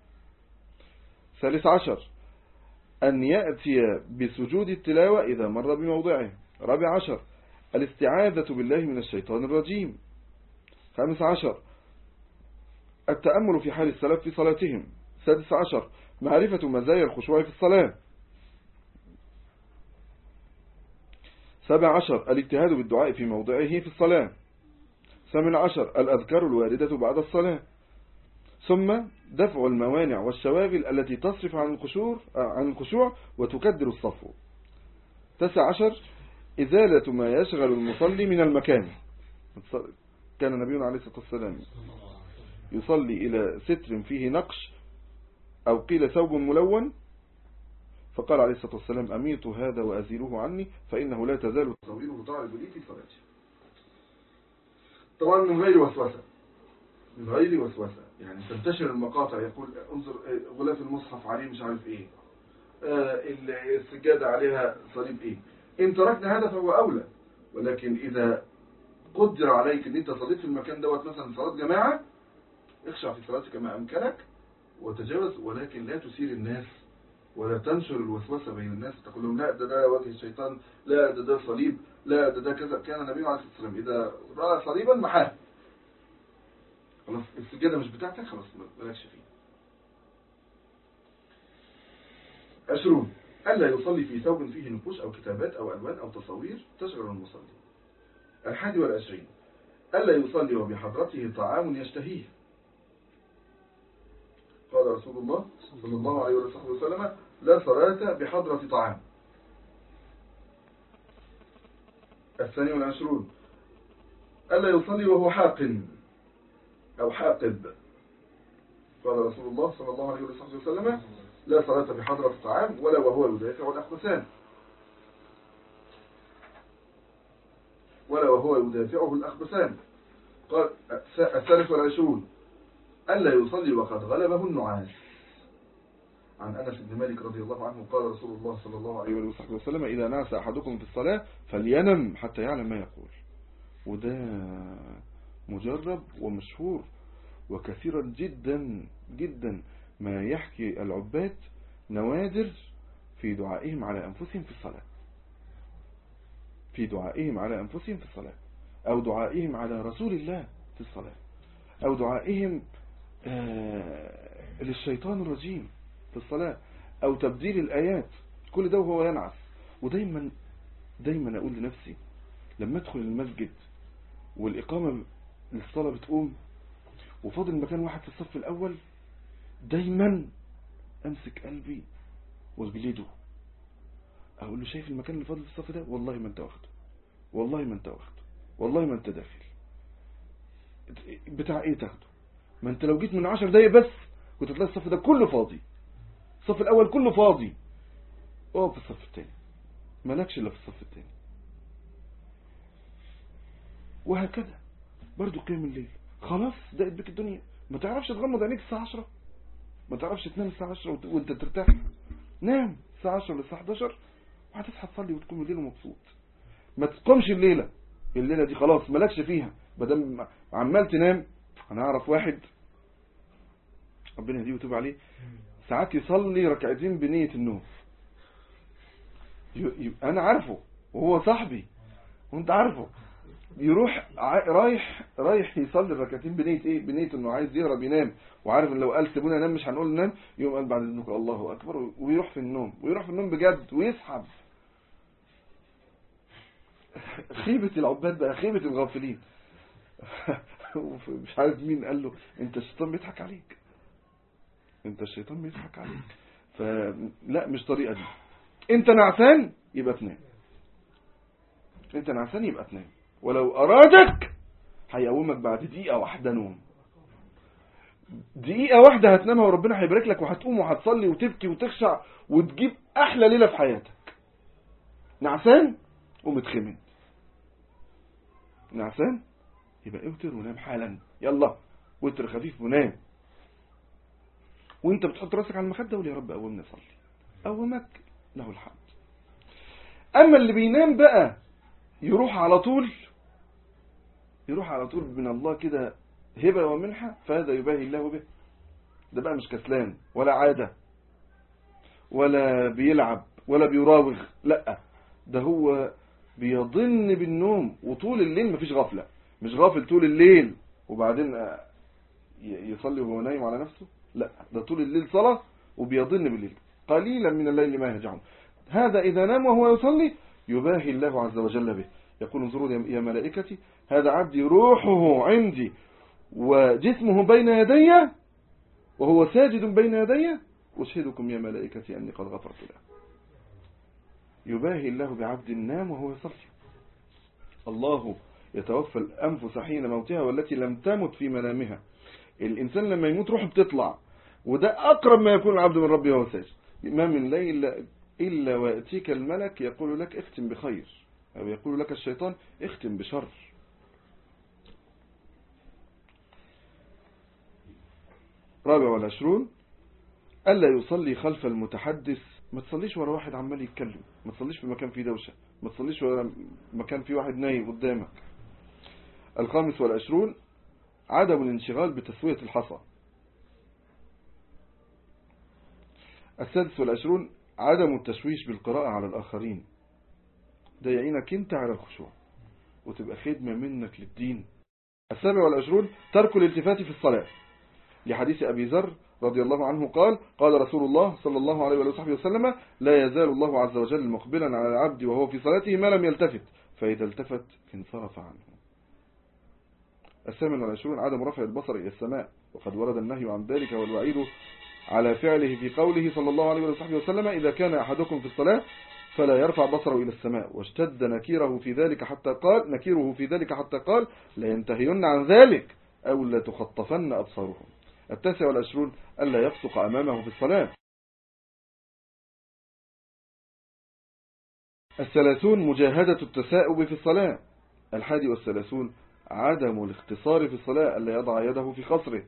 ثالث عشر أن يأتي بسجود التلاوة إذا مر بموضعه. رابع عشر الاستعاذة بالله من الشيطان الرجيم. خامس عشر التأمل في حال السلف في صلاتهم. سادس عشر معرفة مزايا الخشوع في الصلاة. سابع عشر الاجتهاد بالدعاء في موضعه في الصلاة. ثامن عشر الأذكار الواردة بعد الصلاة. ثم دفع الموانع والشواغل التي تصرف عن الخشوع عن الخشوع وتكدر الصفو. تاسع عشر إزالة ما يشغل المصلي من المكان. كان نبينا عليه الصلاة والسلام يصلي إلى ستر فيه نقش أو قيل ثوب ملون، فقال عليه الصلاة والسلام أميت هذا وأزيله عني فإنه لا تزال تصويره تعرض لي في صلاتي. طبعا من غير وسوسة، من غير وسوسة، يعني تنتشر المقاطع يقول انظر غلاف المصحف عليه مش عارف ايه، آه السجادة عليها صليب ايه. ان تركنا هذا فهو اولى، ولكن اذا قدر عليك ان انت صليت في المكان دوت مثلا صلاة جماعة، اخشع في صلاتك ما امكنك وتجاوز، ولكن لا تثير الناس ولا تنشر الوسوسة بين الناس تقول لهم لا ده ده وجه الشيطان، لا ده ده صليب، لا ده ده كذا. كان النبي عليه الصلاة والسلام إذا رأى صليبا محاه، خلاص السجادة مش بتاعتك، خلاص مالكش فيه. عشرون ألا يصلي في ثوب فيه نقوش أو كتابات أو ألوان أو تصوير تشغل المصلي. الحادي والعشرين ألا يصلي وبحضرته طعام يشتهيه. قال رسول الله صلى الله عليه وسلم لا صلاة بحضرة طعام. الثاني والعشرون ألا يصلي وهو حاقن أو حاقب. قال رسول الله صلى الله عليه وسلم لا صلاة بحضرة طعام ولا وهو يدافع الأخبثان ولا وهو يدافعه الأخبثان. قال الثالث والعشرون ألا يصلي وقد غلبه النعاس. عن أنس بن مالك رضي الله عنه قال رسول الله صلى الله عليه وسلم إذا نعس أحدكم في الصلاة فلينم حتى يعلم ما يقول. وده مجرب ومشهور وكثيرا جدا جدا ما يحكي العباد نوادر في دعائهم على أنفسهم في الصلاة، في دعائهم على أنفسهم في الصلاة، أو دعائهم على رسول الله في الصلاة، أو دعائهم آه للشيطان الرجيم في الصلاة، أو تبديل الآيات. كل ده وهو ينعس. ودايما دايما أقول لنفسي لما أدخل المسجد والإقامة للصلاة بتقوم وفاضل مكان واحد في الصف الأول، دايما أمسك قلبي واجلده، أقول له شايف المكان اللي فاضل في الصف ده؟ والله ما أنت واخده، والله ما أنت واخده، والله ما أنت داخل. بتاع إيه تاخده؟ ما أنت لو جيت من عشر دقايق بس كنت تلاقي الصف ده كله فاضي، الصف الأول كله فاضي، اقف في الصف الثاني، مالكش إلا في الصف الثاني. وهكذا برضو قيام الليل، خلاص دقت بك الدنيا، ما تعرفش تغمض عينيك الساعة عشرة، ما تعرفش تنام الساعة عشرة وانت ترتاح. نام الساعة عشرة للساعة حداشر وهتصحى تصلي وتقوم الليل مبسوط. ما تقومش الليلة، الليلة دي خلاص مالكش فيها، بدل عمال تنام. انا اعرف واحد ربنا يهديه ويتوب عليه، ساعات يصلي ركعتين بنية النوم. انا عارفه وهو صاحبي وانت عارفه، يروح رايح رايح يصلي الركعتين بنية ايه؟ بنية انه عايز يهرب ينام، وعارف ان لو قال سيبونا ننام مش هنقول ننام، يقوم قال بعد اذنك الله اكبر ويروح في النوم، ويروح في النوم بجد ويسحب. خيبة العباد بقى، خيبة الغافلين. مش عارف مين قال له انت الشيطان بيضحك عليك، انت الشيطان بيضحك عليك. فلا مش طريقة دي. انت نعسان يبقى تنام، انت نعسان يبقى تنام، ولو ارادك هيقومك بعد دقيقة واحدة نوم. دقيقة واحدة هتنامها وربنا هيبارك لك، وهتقوم وهتصلي وتبكي وتخشع وتجيب أحلى ليلة في حياتك. نعسان ومتخمن، نعسان يبقى اوتر ونام حالا، يلا وتر خفيف ونام. وانت بتحط راسك على المخدة وقول يا رب قومنا صلي، قومك له الحمد. اما اللي بينام بقى يروح على طول، يروح على طول من الله كده هبة ومنحة، فهذا يباهي الله به. ده بقى مش كسلان ولا عادة ولا بيلعب ولا بيراوغ، لا ده هو بيظن بالنوم. وطول الليل مفيش غفلة، مش غافل طول الليل وبعدين يصلي وهو نايم على نفسه، لا ده طول الليل صلاة وبيظن بالليل. قليلا من الليل ما يهجعون. هذا إذا نام وهو يصلي يباهي الله عز وجل به، يقول انظروا يا ملائكتي هذا عبدي روحه عندي وجسمه بين يدي وهو ساجد بين يدي، أشهدكم يا ملائكتي أني قد غفرت له. يباهي الله بعبد نام وهو يصلي. الله يتوفى الأنفس حين موتها والتي لم تمت في منامها. الإنسان لما يموت روحه بتطلع، وده أقرب ما يكون العبد من ربه وهو ساجد. ما من ليل إلا ويأتيك الملك يقول لك اختم بخير، أو يقول لك الشيطان اختم بشر. رابع والعشرون ألا يصلي خلف المتحدث. ما تصليش ورا واحد عمال يتكلم، ما تصليش في مكان فيه دوشة، ما تصليش ورا مكان فيه واحد نايم قدامك. الخامس والعشرون عدم الانشغال بتسوية الحصى. السادس والعشرون عدم التشويش بالقراءة على الآخرين، ده يعينك انت على الخشوع وتبقى خدمة منك للدين. السابع والعشرون ترك الالتفات في الصلاة، لحديث أبي ذر رضي الله عنه قال قال رسول الله صلى الله عليه وصحبه وسلم لا يزال الله عز وجل مقبلا على العبد وهو في صلاته ما لم يلتفت، فإذا التفت انصرف عنه. الثامن والعشرون عدم رفع البصر إلى السماء، وقد ورد النهي عن ذلك والوعيد على فعله في قوله صلى الله عليه وصحبه وسلم إذا كان أحدكم في الصلاة فلا يرفع بصره إلى السماء، واشتد نكيره في ذلك حتى قال نكيره في ذلك حتى قال لا ينتهين عن ذلك أو لا تخطفن أبصارهم. التاسع والعشرون ألا يبصق أمامه في الصلاة. الثلاثون مجاهدة التثاؤب في الصلاة. الحادي والثلاثون عدم الاختصار في الصلاة، ألا يضع يده في خصره.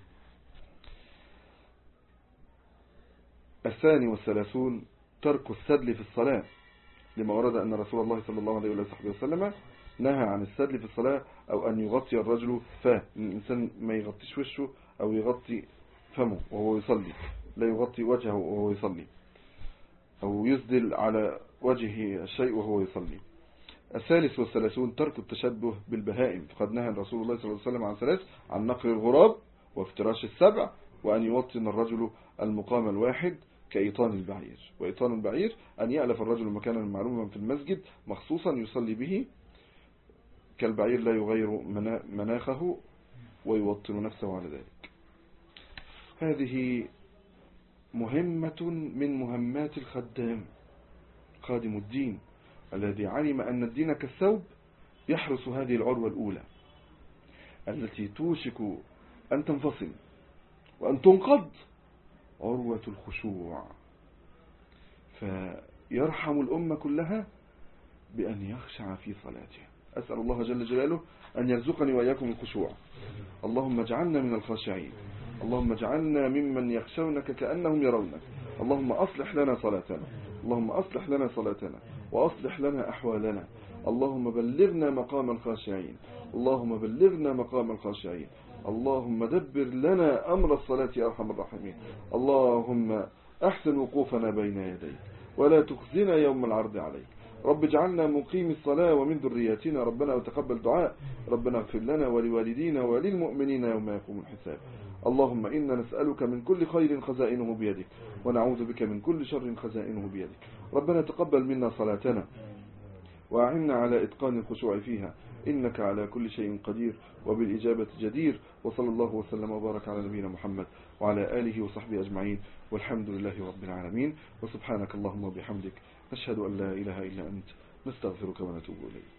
الثاني والثلاثون ترك السدل في الصلاة، لما ورد أن رسول الله صلى الله عليه وسلم نهى عن السدل في الصلاة، أو أن يغطي الرجل فاه، الإنسان ما يغطيش وشه أو يغطي فمه وهو يصلي، لا يغطي وجهه وهو يصلي، أو يسدل على وجهه الشيء وهو يصلي. الثالث والثلاثون ترك التشبه بالبهائم، فقد نهى رسول الله صلى الله عليه وسلم عن ثلاث: عن نقر الغراب وافتراش السبع، وأن يوطن الرجل المقام الواحد كإيطان البعير. وإيطان البعير أن يألف الرجل مكانا معلوما في المسجد مخصوصا يصلي به، كالبعير لا يغير مناخه ويوطن نفسه على ذلك. هذه مهمة من مهمات الخدام، خادم الدين الذي علم أن الدين كالثوب يحرس هذه العروة الأولى التي توشك أن تنفصل وأن تنقض، عروة الخشوع، فيرحم الأمة كلها بأن يخشع في صلاته. أسأل الله جل جلاله أن يرزقني وإياكم الخشوع. اللهم اجعلنا من الخاشعين، اللهم اجعلنا ممن يخشونك كأنهم يرونك. اللهم أصلح لنا صلاتنا، اللهم أصلح لنا صلاتنا وأصلح لنا أحوالنا. اللهم بلغنا مقام الخاشعين، اللهم بلغنا مقام الخاشعين. اللهم دبر لنا أمر الصلاة يا أرحم الراحمين. اللهم أحسن وقوفنا بين يديك ولا تخزنا يوم العرض عليك. رب اجعلنا مقيم الصلاة ومن ذرياتنا ربنا وتقبل دعاء. ربنا اغفر لنا ولوالدينا وللمؤمنين يوم يقوم الحساب. اللهم إنا نسألك من كل خير خزائنه بيدك، ونعوذ بك من كل شر خزائنه بيدك. ربنا تقبل منا صلاتنا وأعنا على إتقان الخشوع فيها، إنك على كل شيء قدير وبالإجابة جدير. وصلى الله وسلم وبارك على نبينا محمد وعلى آله وصحبه أجمعين، والحمد لله رب العالمين. وسبحانك اللهم وبحمدك نشهد أن لا إله إلا أنت، نستغفرك ونتوب إليك.